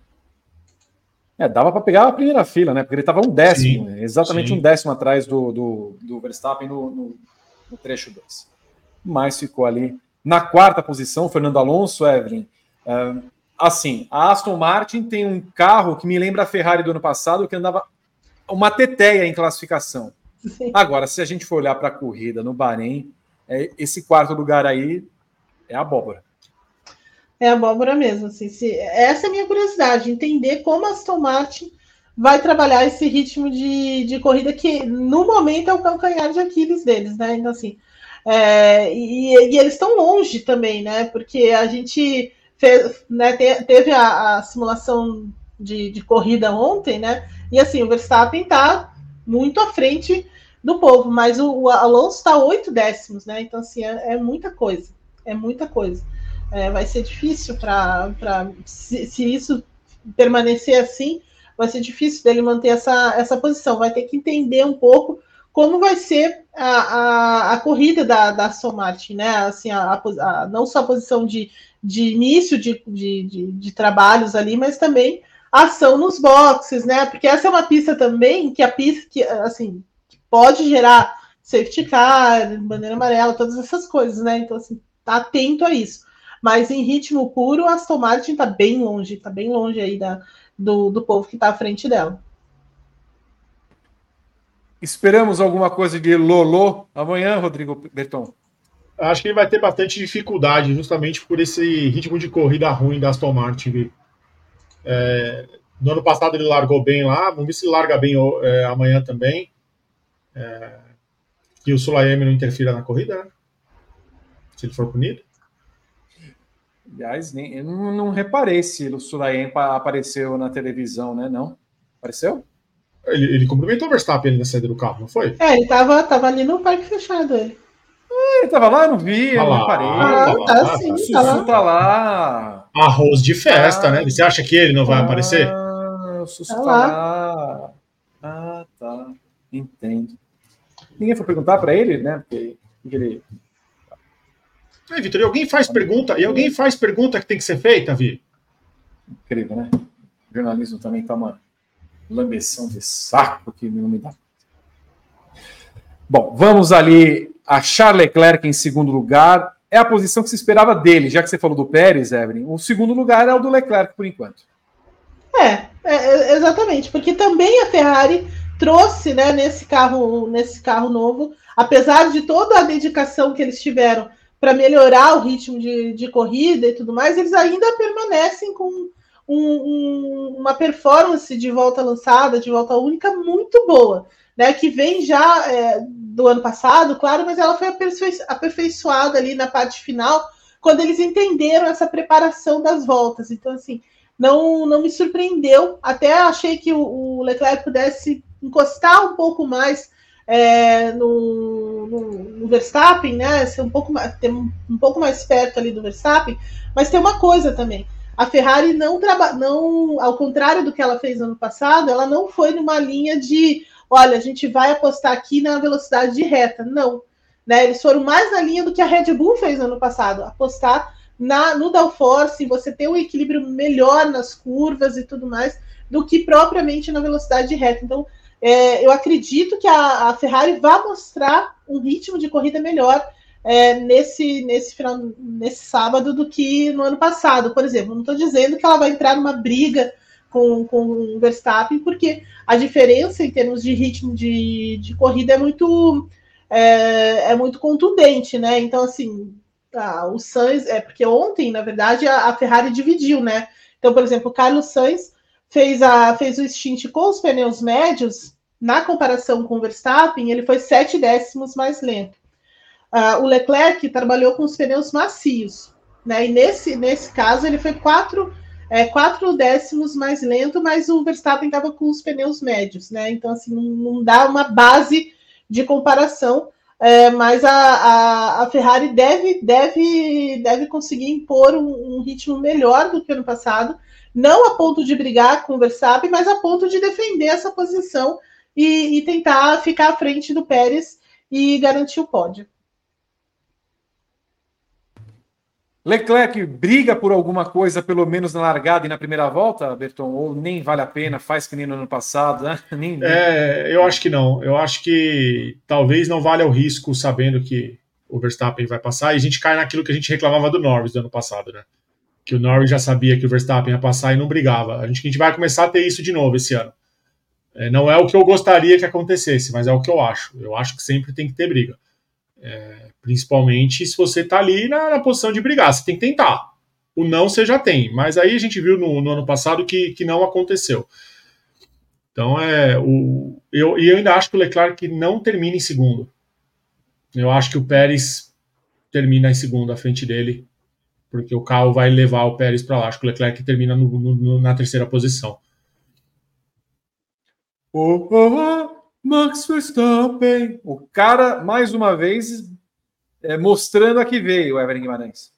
Dava para pegar a primeira fila, né? Porque ele estava 1 décimo, exatamente 1 décimo atrás do Verstappen no trecho 2. Mas ficou ali na quarta posição, o Fernando Alonso, Evelyn. Assim, a Aston Martin tem um carro que me lembra a Ferrari do ano passado, que andava uma teteia em classificação. Sim. Agora, se a gente for olhar para a corrida no Bahrein, esse quarto lugar aí é abóbora. É abóbora mesmo. Assim, essa é a minha curiosidade, entender como a Aston Martin vai trabalhar esse ritmo de corrida que, no momento, é o calcanhar de Aquiles deles, né? Então, assim, e eles estão longe também, né? Porque a gente teve a simulação de corrida ontem, né? E assim, o Verstappen está muito à frente do povo, mas o Alonso está 8 décimos, né? Então, assim, é muita coisa. É muita coisa. Vai ser difícil se isso permanecer assim, vai ser difícil dele manter essa posição. Vai ter que entender um pouco como vai ser a corrida da Aston Martin, né? Assim, não só a posição de início de trabalhos ali, mas também a ação nos boxes, né? Porque essa é uma pista também que assim, pode gerar safety car, bandeira amarela, todas essas coisas, né? Então, assim, tá atento a isso. Mas em ritmo puro, a Aston Martin tá bem longe aí do povo que tá à frente dela. Esperamos alguma coisa de Lolo amanhã, Rodrigo Berton? Acho que ele vai ter bastante dificuldade, justamente por esse ritmo de corrida ruim da Aston Martin. No ano passado ele largou bem lá, vamos ver se ele larga bem amanhã também. Que o Sulayem não interfira na corrida, né? Se ele for punido. Aliás, eu não reparei se o Sulayem apareceu na televisão, né? Não? Apareceu? Ele cumprimentou o Verstappen na saída do carro, não foi? Ele tava ali no parque fechado, ele. Ele tava lá, eu não vi, eu não reparei. Sim, o Sussu tá lá. Arroz de festa, né? Você acha que ele não vai aparecer? O Sussu tá lá. Tá. Entendo. Ninguém foi perguntar para ele, né? Porque ele... Vitor, e alguém faz pergunta que tem que ser feita, Vi? Incrível, né? O jornalismo também tá uma lambeção de saco que não me dá. Bom, vamos ali a Charles Leclerc em segundo lugar. É a posição que se esperava dele, já que você falou do Pérez, Evelyn. O segundo lugar é o do Leclerc, por enquanto. Exatamente, porque também a Ferrari trouxe, né, nesse carro novo, apesar de toda a dedicação que eles tiveram para melhorar o ritmo de corrida e tudo mais, eles ainda permanecem com uma performance de volta lançada, de volta única, muito boa, né, que vem já do ano passado, claro, mas ela foi aperfeiçoada ali na parte final, quando eles entenderam essa preparação das voltas. Então, assim, não me surpreendeu. Até achei que o Leclerc pudesse encostar um pouco mais no Verstappen, né? Ser ter um pouco mais perto ali do Verstappen. Mas tem uma coisa também. A Ferrari não, ao contrário do que ela fez ano passado, ela não foi numa linha de, olha, a gente vai apostar aqui na velocidade de reta. Não. Né? Eles foram mais na linha do que a Red Bull fez ano passado, apostar no downforce, você ter um equilíbrio melhor nas curvas e tudo mais, do que propriamente na velocidade reta. Então, eu acredito que a Ferrari vai mostrar um ritmo de corrida melhor nesse sábado do que no ano passado, por exemplo. Não estou dizendo que ela vai entrar numa briga com o Verstappen, porque a diferença em termos de ritmo de corrida é muito contundente, né? Então, assim, o Sainz, porque ontem, na verdade, a Ferrari dividiu, né? Então, por exemplo, o Carlos Sainz fez o stint com os pneus médios, na comparação com o Verstappen, ele foi 7 décimos mais lento. O Leclerc trabalhou com os pneus macios, né? E nesse caso, ele foi 4 décimos mais lento, mas o Verstappen estava com os pneus médios, né? Então, assim, não dá uma base de comparação. Mas a Ferrari deve conseguir impor um ritmo melhor do que ano passado, não a ponto de brigar com o Verstappen, mas a ponto de defender essa posição e tentar ficar à frente do Pérez e garantir o pódio. Leclerc briga por alguma coisa, pelo menos na largada e na primeira volta, Berton? Ou nem vale a pena, faz que nem no ano passado, né? Eu acho que não. Eu acho que talvez não valha o risco, sabendo que o Verstappen vai passar, e a gente cai naquilo que a gente reclamava do Norris do ano passado, né? Que o Norris já sabia que o Verstappen ia passar e não brigava. A gente vai começar a ter isso de novo esse ano. Não é o que eu gostaria que acontecesse, mas é o que eu acho. Eu acho que sempre tem que ter briga. Principalmente se você está ali na posição de brigar. Você tem que tentar. O não você já tem. Mas aí a gente viu no ano passado que não aconteceu. Então, eu ainda acho que o Leclerc não termina em segundo. Eu acho que o Pérez termina em segundo à frente dele, porque o carro vai levar o Pérez para lá. Acho que o Leclerc termina na terceira posição. Max Verstappen. O cara, mais uma vez, mostrando a que veio, Evelyn Guimarães.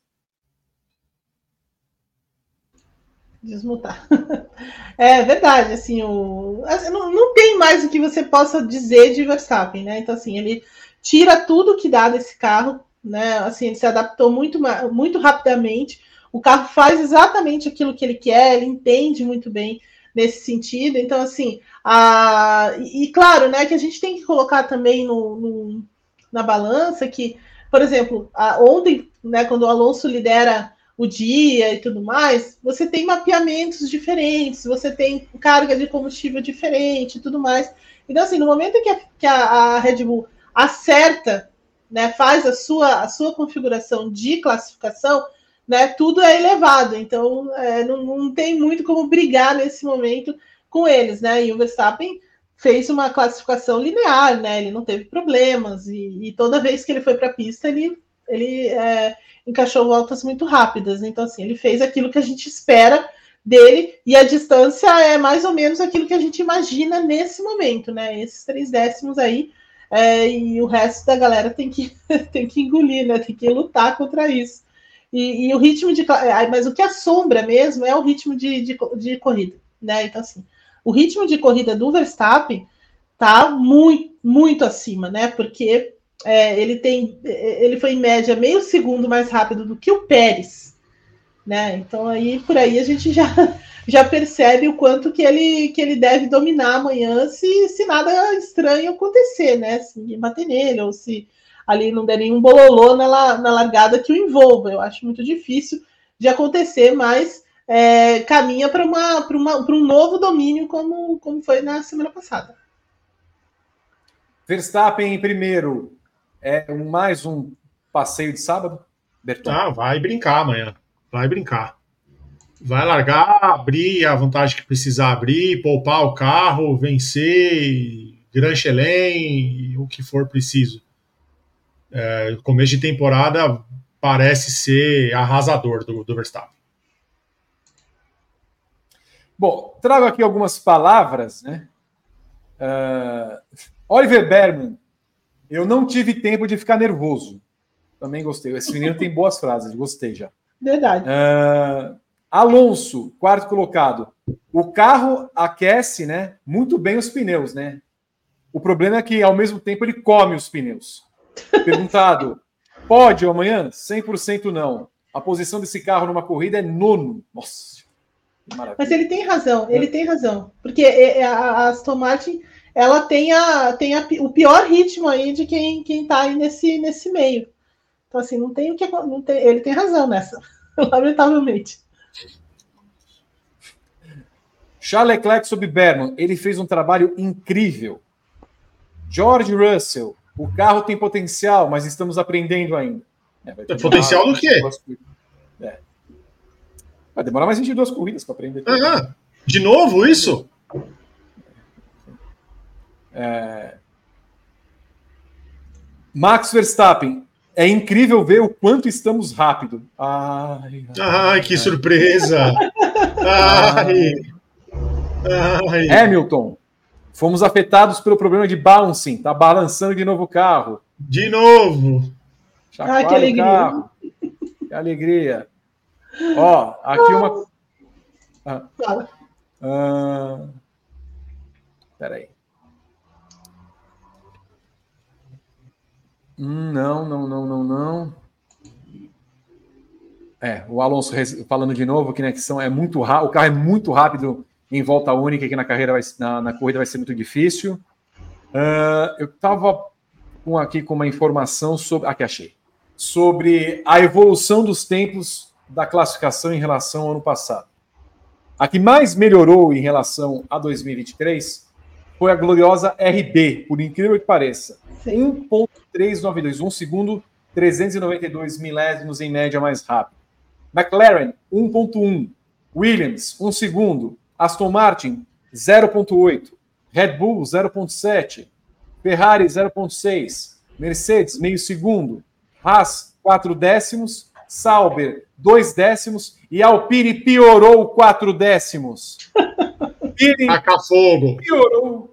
Desmutar. É verdade, assim, não tem mais o que você possa dizer de Verstappen, né? Então, assim, ele tira tudo que dá desse carro, né? Assim, ele se adaptou muito rapidamente. O carro faz exatamente aquilo que ele quer, ele entende muito bem nesse sentido. Então, assim, e claro, né, que a gente tem que colocar também na balança que, por exemplo, ontem, né, quando o Alonso lidera o dia e tudo mais, você tem mapeamentos diferentes, você tem carga de combustível diferente e tudo mais. Então, assim, no momento que a Red Bull acerta, né, faz a sua configuração de classificação, né, tudo é elevado. Então, não tem muito como brigar nesse momento com eles, né? E o Verstappen fez uma classificação linear, né? Ele não teve problemas e toda vez que ele foi para a pista, ele encaixou voltas muito rápidas. Então, assim, ele fez aquilo que a gente espera dele e a distância é mais ou menos aquilo que a gente imagina nesse momento, né? Esses 3 décimos aí e o resto da galera tem que engolir, né? Tem que lutar contra isso. E o ritmo de... Mas o que assombra mesmo é o ritmo de corrida, né? Então, assim, o ritmo de corrida do Verstappen tá muito, muito acima, né? Porque ele foi em média meio segundo mais rápido do que o Pérez, né? Então aí por aí a gente já percebe o quanto que ele deve dominar amanhã se nada estranho acontecer, né? Se ninguém bater nele ou se ali não der nenhum bololô na largada que o envolva. Eu acho muito difícil de acontecer, mas caminha para um novo domínio como foi na semana passada. Verstappen em primeiro, mais um passeio de sábado, Berton? Vai brincar amanhã, vai brincar. Vai largar, abrir a vantagem que precisar abrir, poupar o carro, vencer, Grand Chelem, o que for preciso. Começo de temporada parece ser arrasador do Verstappen. Bom, trago aqui algumas palavras, né? Oliver Berman, eu não tive tempo de ficar nervoso. Também gostei. Esse menino tem boas frases, gostei já. Verdade. Alonso, quarto colocado. O carro aquece, né, muito bem os pneus, né? O problema é que, ao mesmo tempo, ele come os pneus. Perguntado, pode amanhã? 100% não. A posição desse carro numa corrida é nono. Nossa, que maravilha. Mas ele tem razão. Porque a Aston Martin, ela tem o pior ritmo aí de quem tá aí nesse meio. Então, assim, não tem o que... ele tem razão nessa, lamentavelmente. Charles Leclerc sobre Berman, ele fez um trabalho incrível. George Russell, o carro tem potencial, mas estamos aprendendo ainda. Potencial do quê? Vai demorar mais 22 corridas para aprender. De novo isso? Max Verstappen, é incrível ver o quanto estamos rápido. Que surpresa! Hamilton, fomos afetados pelo problema de bouncing. Tá balançando de novo o carro. De novo! Chacoalha que alegria. O carro. Que alegria. Ó, aqui uma... Peraí. Não. O Alonso falando de novo que, né, que é muito rápido, o carro é muito rápido em volta única, que na corrida vai ser muito difícil. Eu estava aqui com uma informação sobre... Aqui achei. Sobre a evolução dos tempos da classificação em relação ao ano passado. A que mais melhorou em relação a 2023 foi a gloriosa RB, por incrível que pareça. 1.392, 1 segundo, 392 milésimos em média mais rápido. McLaren, 1.1. Williams, 1 segundo. Aston Martin, 0.8. Red Bull, 0.7. Ferrari, 0.6. Mercedes, meio segundo. Haas, 4 décimos. Sauber, 2 décimos. E Alpine piorou 4 décimos. Taca fogo. Piorou.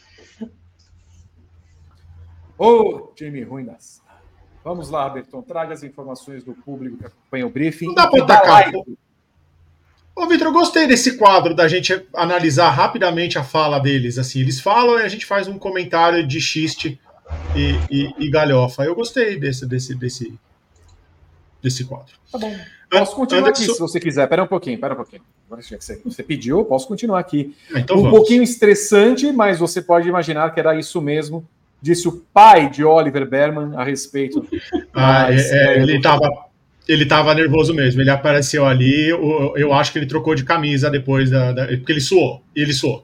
Time ruim das... Vamos lá, Berton, traga as informações do público que acompanha o briefing. Não dá para tacar fogo. Ô, Vitor, eu gostei desse quadro da gente analisar rapidamente a fala deles. Assim, eles falam e a gente faz um comentário de xiste e galhofa. Eu gostei desse quadro. Tá bom. Posso continuar aqui, se você quiser. Espera um pouquinho. Agora que você pediu, eu posso continuar aqui. Então um pouquinho estressante, mas você pode imaginar que era isso mesmo. Disse o pai de Oliver Berman a respeito. Ele estava nervoso mesmo. Ele apareceu ali. Eu acho que ele trocou de camisa depois porque ele suou. E ele suou.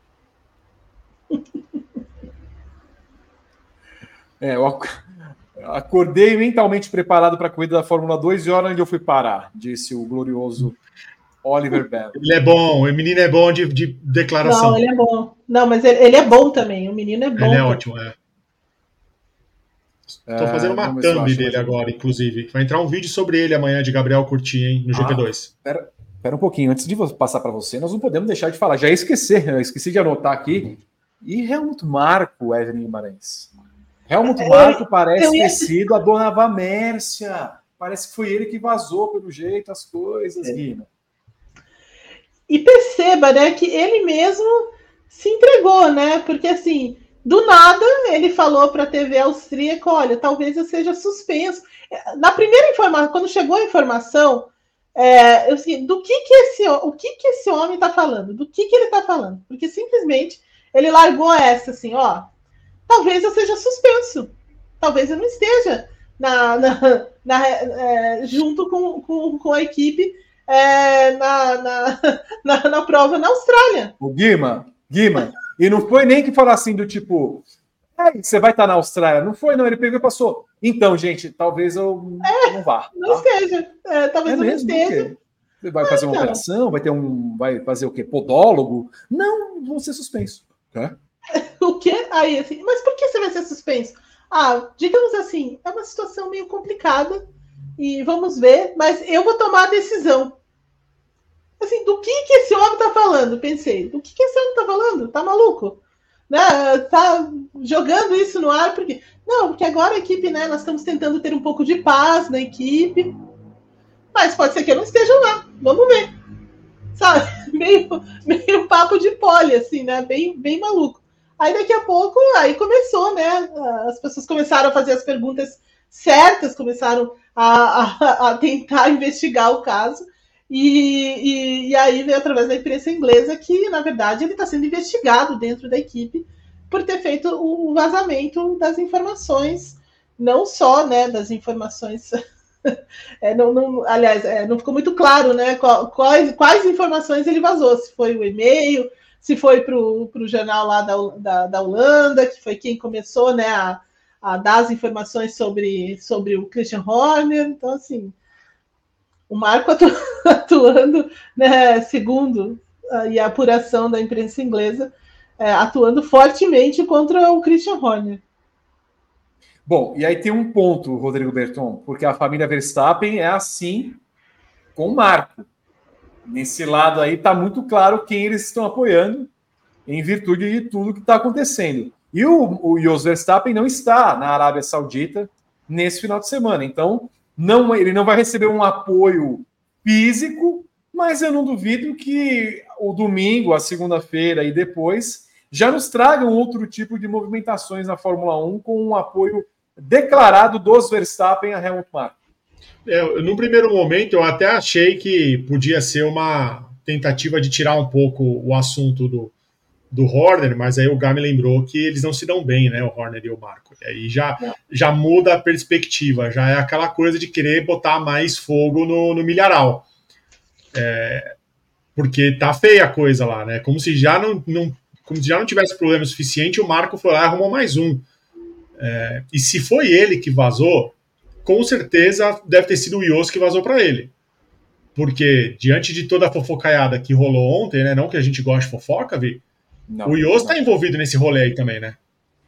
Eu acordei mentalmente preparado para a corrida da Fórmula 2 e olha onde eu fui parar, disse o glorioso Oliver Berman. Ele é bom, o menino é bom de declaração. Não, ele é bom. Não, mas ele é bom também. O menino é bom. Ele é ótimo, Estou fazendo uma thumb dele agora, inclusive. Vai entrar um vídeo sobre ele amanhã de Gabriel Curti, hein, no GP2. Espera um pouquinho, antes de passar para você, nós não podemos deixar de falar. Já esqueci de anotar aqui. E Helmut Marko, Evelyn Guimarães. Helmut Marko parece ter sido a dona Vamércia. Parece que foi ele que vazou, pelo jeito, as coisas, Guima. E perceba, né, que ele mesmo se entregou, né? Porque, assim, do nada, ele falou para a TV austríaca, olha, talvez eu seja suspenso. Na primeira informação, quando chegou a informação, eu assim, o que esse homem está falando? Do que ele está falando? Porque, simplesmente, ele largou essa, assim, ó, talvez eu seja suspenso. Talvez eu não esteja junto com a equipe na prova na Austrália. O Guima, e não foi nem que falar assim do tipo, você vai estar na Austrália. Não foi, não, ele pegou e passou. Então, gente, talvez eu não vá. Não esteja. Talvez eu não esteja. Você vai fazer uma operação, vai fazer o quê? Podólogo? Não, vou ser suspenso. O quê? Aí, assim, mas por que você vai ser suspenso? Digamos assim, é uma situação meio complicada e vamos ver, mas eu vou tomar a decisão. Assim, do que esse homem tá falando? Pensei, do que esse homem tá falando? Tá maluco? Né? Tá jogando isso no ar, porque... Não, porque agora a equipe, né, nós estamos tentando ter um pouco de paz na equipe, mas pode ser que eu não esteja lá, vamos ver. Sabe? Meio papo de pole, assim, né? Bem maluco. Aí daqui a pouco, aí começou, né? As pessoas começaram a fazer as perguntas certas, começaram a tentar investigar o caso. E aí veio através da imprensa inglesa que, na verdade, ele está sendo investigado dentro da equipe por ter feito o vazamento das informações, não só, né, das informações... aliás, não ficou muito claro, né, quais informações ele vazou, se foi o e-mail, se foi para o jornal lá da Holanda, que foi quem começou, né, a dar as informações sobre o Christian Horner. Então, assim, o Marko atuando, né, segundo a apuração da imprensa inglesa, atuando fortemente contra o Christian Horner. Bom, e aí tem um ponto, Rodrigo Berton, porque a família Verstappen é assim com o Marko. Nesse lado aí está muito claro quem eles estão apoiando em virtude de tudo que está acontecendo. E o Jos Verstappen não está na Arábia Saudita nesse final de semana. Então, ele não vai receber um apoio físico, mas eu não duvido que o domingo, a segunda-feira e depois já nos tragam outro tipo de movimentações na Fórmula 1 com um apoio declarado dos Verstappen a Helmut Marko. No primeiro momento, eu até achei que podia ser uma tentativa de tirar um pouco o assunto do Horner, mas aí o Gá me lembrou que eles não se dão bem, né, o Horner e o Marko. E aí já muda a perspectiva, já é aquela coisa de querer botar mais fogo no milharal. Porque tá feia a coisa lá, né? Como se já não tivesse problema suficiente, o Marko foi lá e arrumou mais um. E se foi ele que vazou, com certeza deve ter sido o Jos que vazou para ele. Porque, diante de toda a fofocaiada que rolou ontem, né? Não que a gente goste de fofoca, Vi, o Jos está envolvido nesse rolê aí também, né?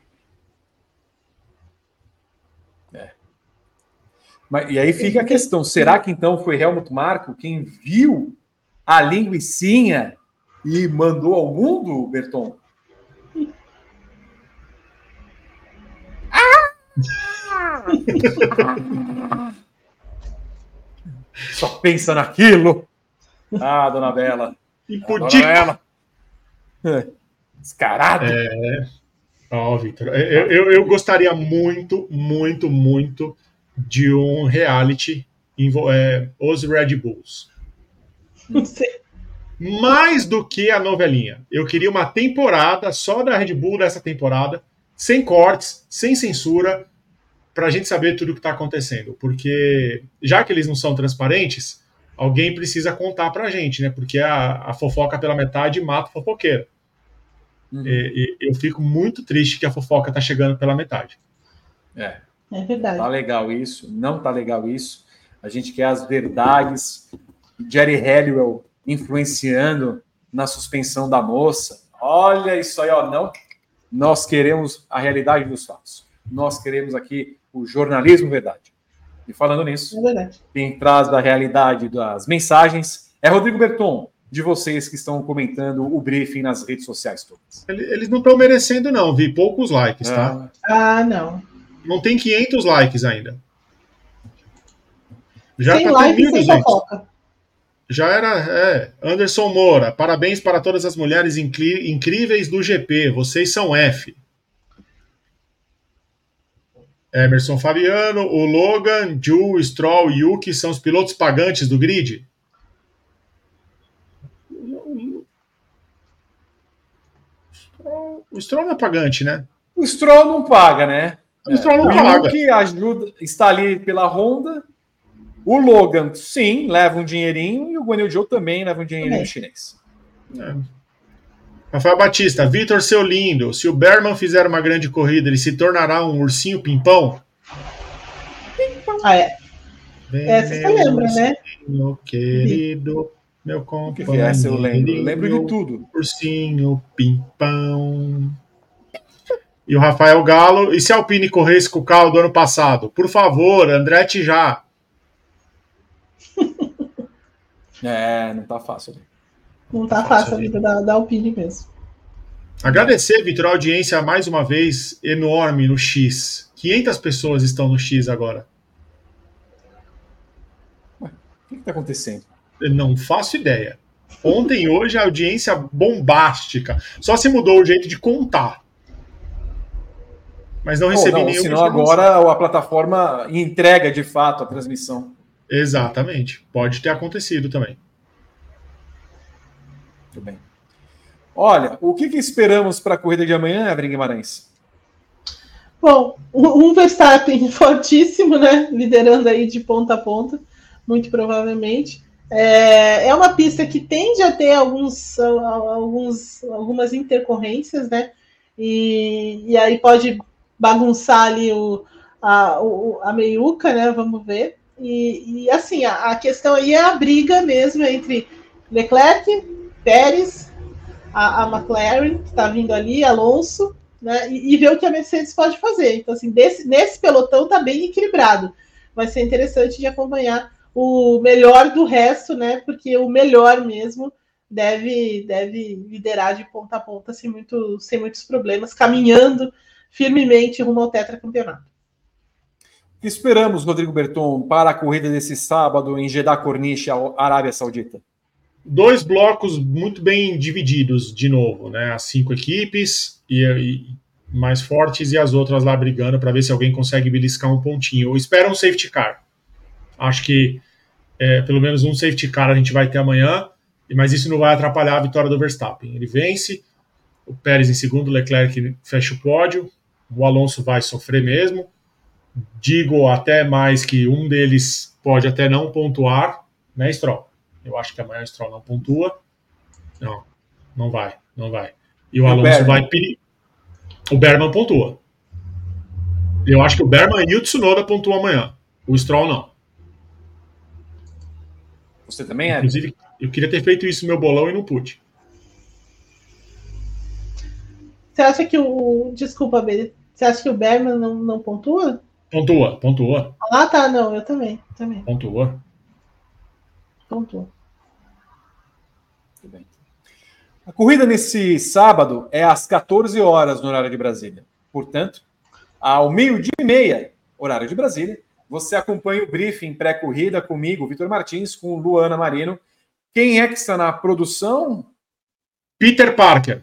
E aí fica a questão, será que então foi Helmut Marko quem viu a linguicinha e mandou ao mundo, Berton? Só pensa naquilo. Dona Bela. Dona Bela. Descarado. Vitor, eu gostaria muito, muito, muito de um reality os Red Bulls. Não sei. Mais do que a novelinha. Eu queria uma temporada só da Red Bull dessa temporada, sem cortes, sem censura, para a gente saber tudo o que está acontecendo. Porque, já que eles não são transparentes, alguém precisa contar para a gente, né? Porque a fofoca pela metade mata o fofoqueiro. E eu fico muito triste que a fofoca está chegando pela metade. É verdade. Não tá legal isso. A gente quer as verdades. Jerry Halliwell influenciando na suspensão da moça. Olha isso aí, não. Nós queremos a realidade dos fatos. Nós queremos aqui o jornalismo verdade. E falando nisso, quem traz da realidade das mensagens é Rodrigo Berton. de vocês que estão comentando o briefing nas redes sociais todas. Eles não estão merecendo, não. Vi poucos likes, tá? Ah, não. Não tem 500 likes ainda. Já sem tá like, sem fofoca. Já era. Anderson Moura, parabéns para todas as mulheres incríveis do GP. Vocês são F. Emerson Fabiano, o Logan, Ju, Stroll e Yuki são os pilotos pagantes do grid? O Stroll não é pagante, né? O Stroll não paga, né? O Stroll não paga. O Yuki ajuda, está ali pela Honda. O Logan, sim, leva um dinheirinho. E o Guanyu Zhou também leva um dinheirinho chinês. Rafael Batista, Vitor, seu lindo, se o Berman fizer uma grande corrida, ele se tornará um ursinho pimpão? Essa você lembra, né? Meu querido, meu companheiro. Essa eu lembro de tudo. Ursinho pimpão. E o Rafael Galo, e se a Alpine corresse com o carro do ano passado? Por favor, Andretti já. Não tá fácil. Não tá fácil a vida da Alpine mesmo. Agradecer, Vitor, a audiência mais uma vez enorme no X. 500 pessoas estão no X agora. O que está acontecendo? Eu não faço ideia. Ontem e hoje a audiência bombástica. Só se mudou o jeito de contar. Mas não recebi nenhum. Senão agora a plataforma entrega de fato a transmissão. Exatamente. Pode ter acontecido também. Muito bem. Olha, o que esperamos para a corrida de amanhã, Evelyn Guimarães? Bom, um Verstappen fortíssimo, né? Liderando aí de ponta a ponta, muito provavelmente. É uma pista que tende a ter algumas intercorrências, né? E aí pode bagunçar ali a meiuca, né? Vamos ver. E assim, a questão aí é a briga mesmo entre Leclerc, Pérez, a McLaren, que está vindo ali, Alonso, né? E ver o que a Mercedes pode fazer. Então, assim, nesse pelotão está bem equilibrado. Vai ser interessante de acompanhar o melhor do resto, né? Porque o melhor mesmo deve liderar de ponta a ponta sem muitos problemas, caminhando firmemente rumo ao tetracampeonato. O que esperamos, Rodrigo Berton, para a corrida desse sábado em Jeddah Corniche, Arábia Saudita? 2 blocos muito bem divididos, de novo, né? As 5 equipes e mais fortes e as outras lá brigando para ver se alguém consegue beliscar um pontinho. Eu espero um safety car. Acho que pelo menos um safety car a gente vai ter amanhã, mas isso não vai atrapalhar a vitória do Verstappen. Ele vence, o Pérez em segundo, o Leclerc fecha o pódio, o Alonso vai sofrer mesmo. Digo até mais que um deles pode até não pontuar, né, Stroll? Eu acho que amanhã o Stroll não pontua. Não vai. E o Alonso vai... O Berman pontua. Eu acho que o Berman e o Tsunoda pontuam amanhã. O Stroll não. Você também é? Inclusive, eu queria ter feito isso no meu bolão e não pude. Você acha que Desculpa, Beli. Você acha que o Berman não pontua? Pontua. Ah, tá. Não, eu também. Pontua. Muito bem. A corrida nesse sábado é às 14 horas no horário de Brasília. Portanto, ao 12h30, horário de Brasília, você acompanha o briefing pré-corrida comigo, Vitor Martins, com Luana Marino. Quem é que está na produção? Peter Parker.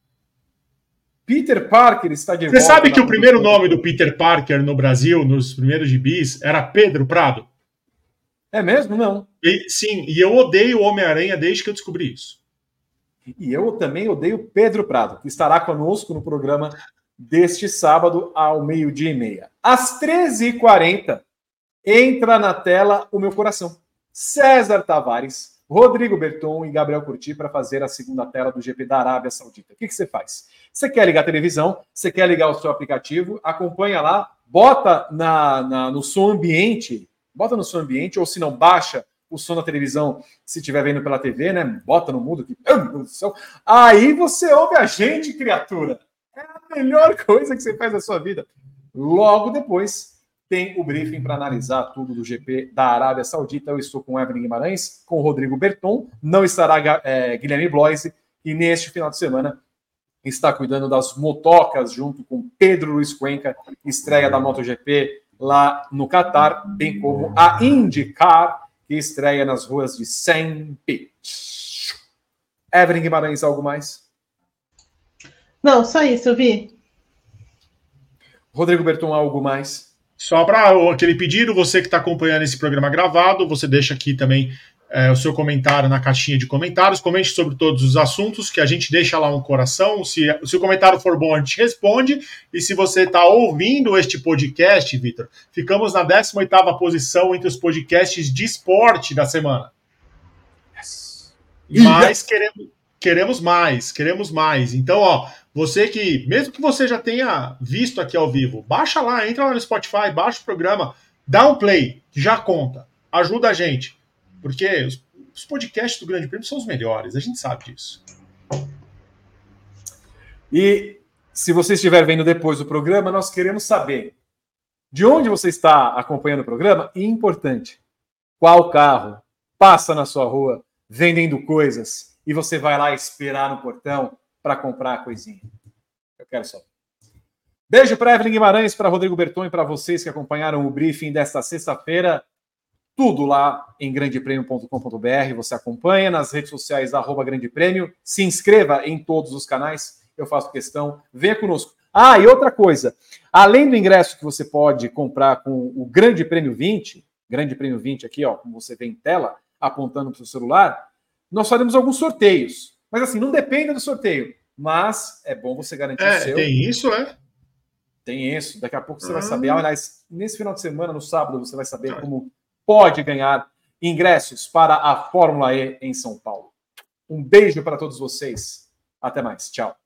Peter Parker está de volta. Você sabe que o primeiro nome do Peter Parker no Brasil, nos primeiros gibis, era Pedro Prado? É mesmo? Não. Sim, e eu odeio o Homem-Aranha desde que eu descobri isso. E eu também odeio Pedro Prado, que estará conosco no programa deste sábado ao 12h30. Às 13h40, entra na tela o meu coração. César Tavares, Rodrigo Berton e Gabriel Curti para fazer a segunda tela do GP da Arábia Saudita. O que você faz? Você quer ligar a televisão, você quer ligar o seu aplicativo, acompanha lá, bota no som ambiente, ou se não, baixa o som da televisão, se estiver vendo pela TV, né? Bota no mudo, que aí você ouve a gente, criatura. É a melhor coisa que você faz na sua vida. Logo depois, tem o briefing para analisar tudo do GP da Arábia Saudita. Eu estou com o Evelyn Guimarães, com o Rodrigo Berton, não estará Guilherme Bloise, e neste final de semana está cuidando das motocas junto com Pedro Luiz Cuenca, estreia da MotoGP lá no Catar, bem como a IndyCar, que estreia nas ruas de St. Pete. Evelyn Guimarães, algo mais? Não, só isso, Vi. Rodrigo Berton, algo mais? Só para aquele pedido, você que está acompanhando esse programa gravado, você deixa aqui também o seu comentário na caixinha de comentários, comente sobre todos os assuntos, que a gente deixa lá um coração. Se o comentário for bom, a gente responde. E se você está ouvindo este podcast, Vitor, ficamos na 18ª posição entre os podcasts de esporte da semana. Yes. Mas queremos mais. Então, ó, você que, mesmo que você já tenha visto aqui ao vivo, baixa lá, entra lá no Spotify, baixa o programa, dá um play, que já conta, ajuda a gente, porque os podcasts do Grande Prêmio são os melhores, a gente sabe disso. E se você estiver vendo depois do programa, nós queremos saber de onde você está acompanhando o programa e, importante, qual carro passa na sua rua vendendo coisas e você vai lá esperar no portão para comprar a coisinha. Eu quero só. Beijo para Evelyn Guimarães, para Rodrigo Berton e para vocês que acompanharam o briefing desta sexta-feira. Tudo lá em grandepremio.com.br. Você acompanha nas redes sociais @Grande Prêmio. Se inscreva em todos os canais. Eu faço questão. Venha conosco. Ah, e outra coisa. Além do ingresso que você pode comprar com o Grande Prêmio 20, Grande Prêmio 20 aqui, ó, como você vê em tela, apontando para o seu celular, nós faremos alguns sorteios. Mas assim, não dependa do sorteio. Mas é bom você garantir o seu. Tem isso, é? Tem isso. Daqui a pouco você vai saber. Aliás, nesse final de semana, no sábado, você vai saber como pode ganhar ingressos para a Fórmula E em São Paulo. Um beijo para todos vocês. Até mais. Tchau.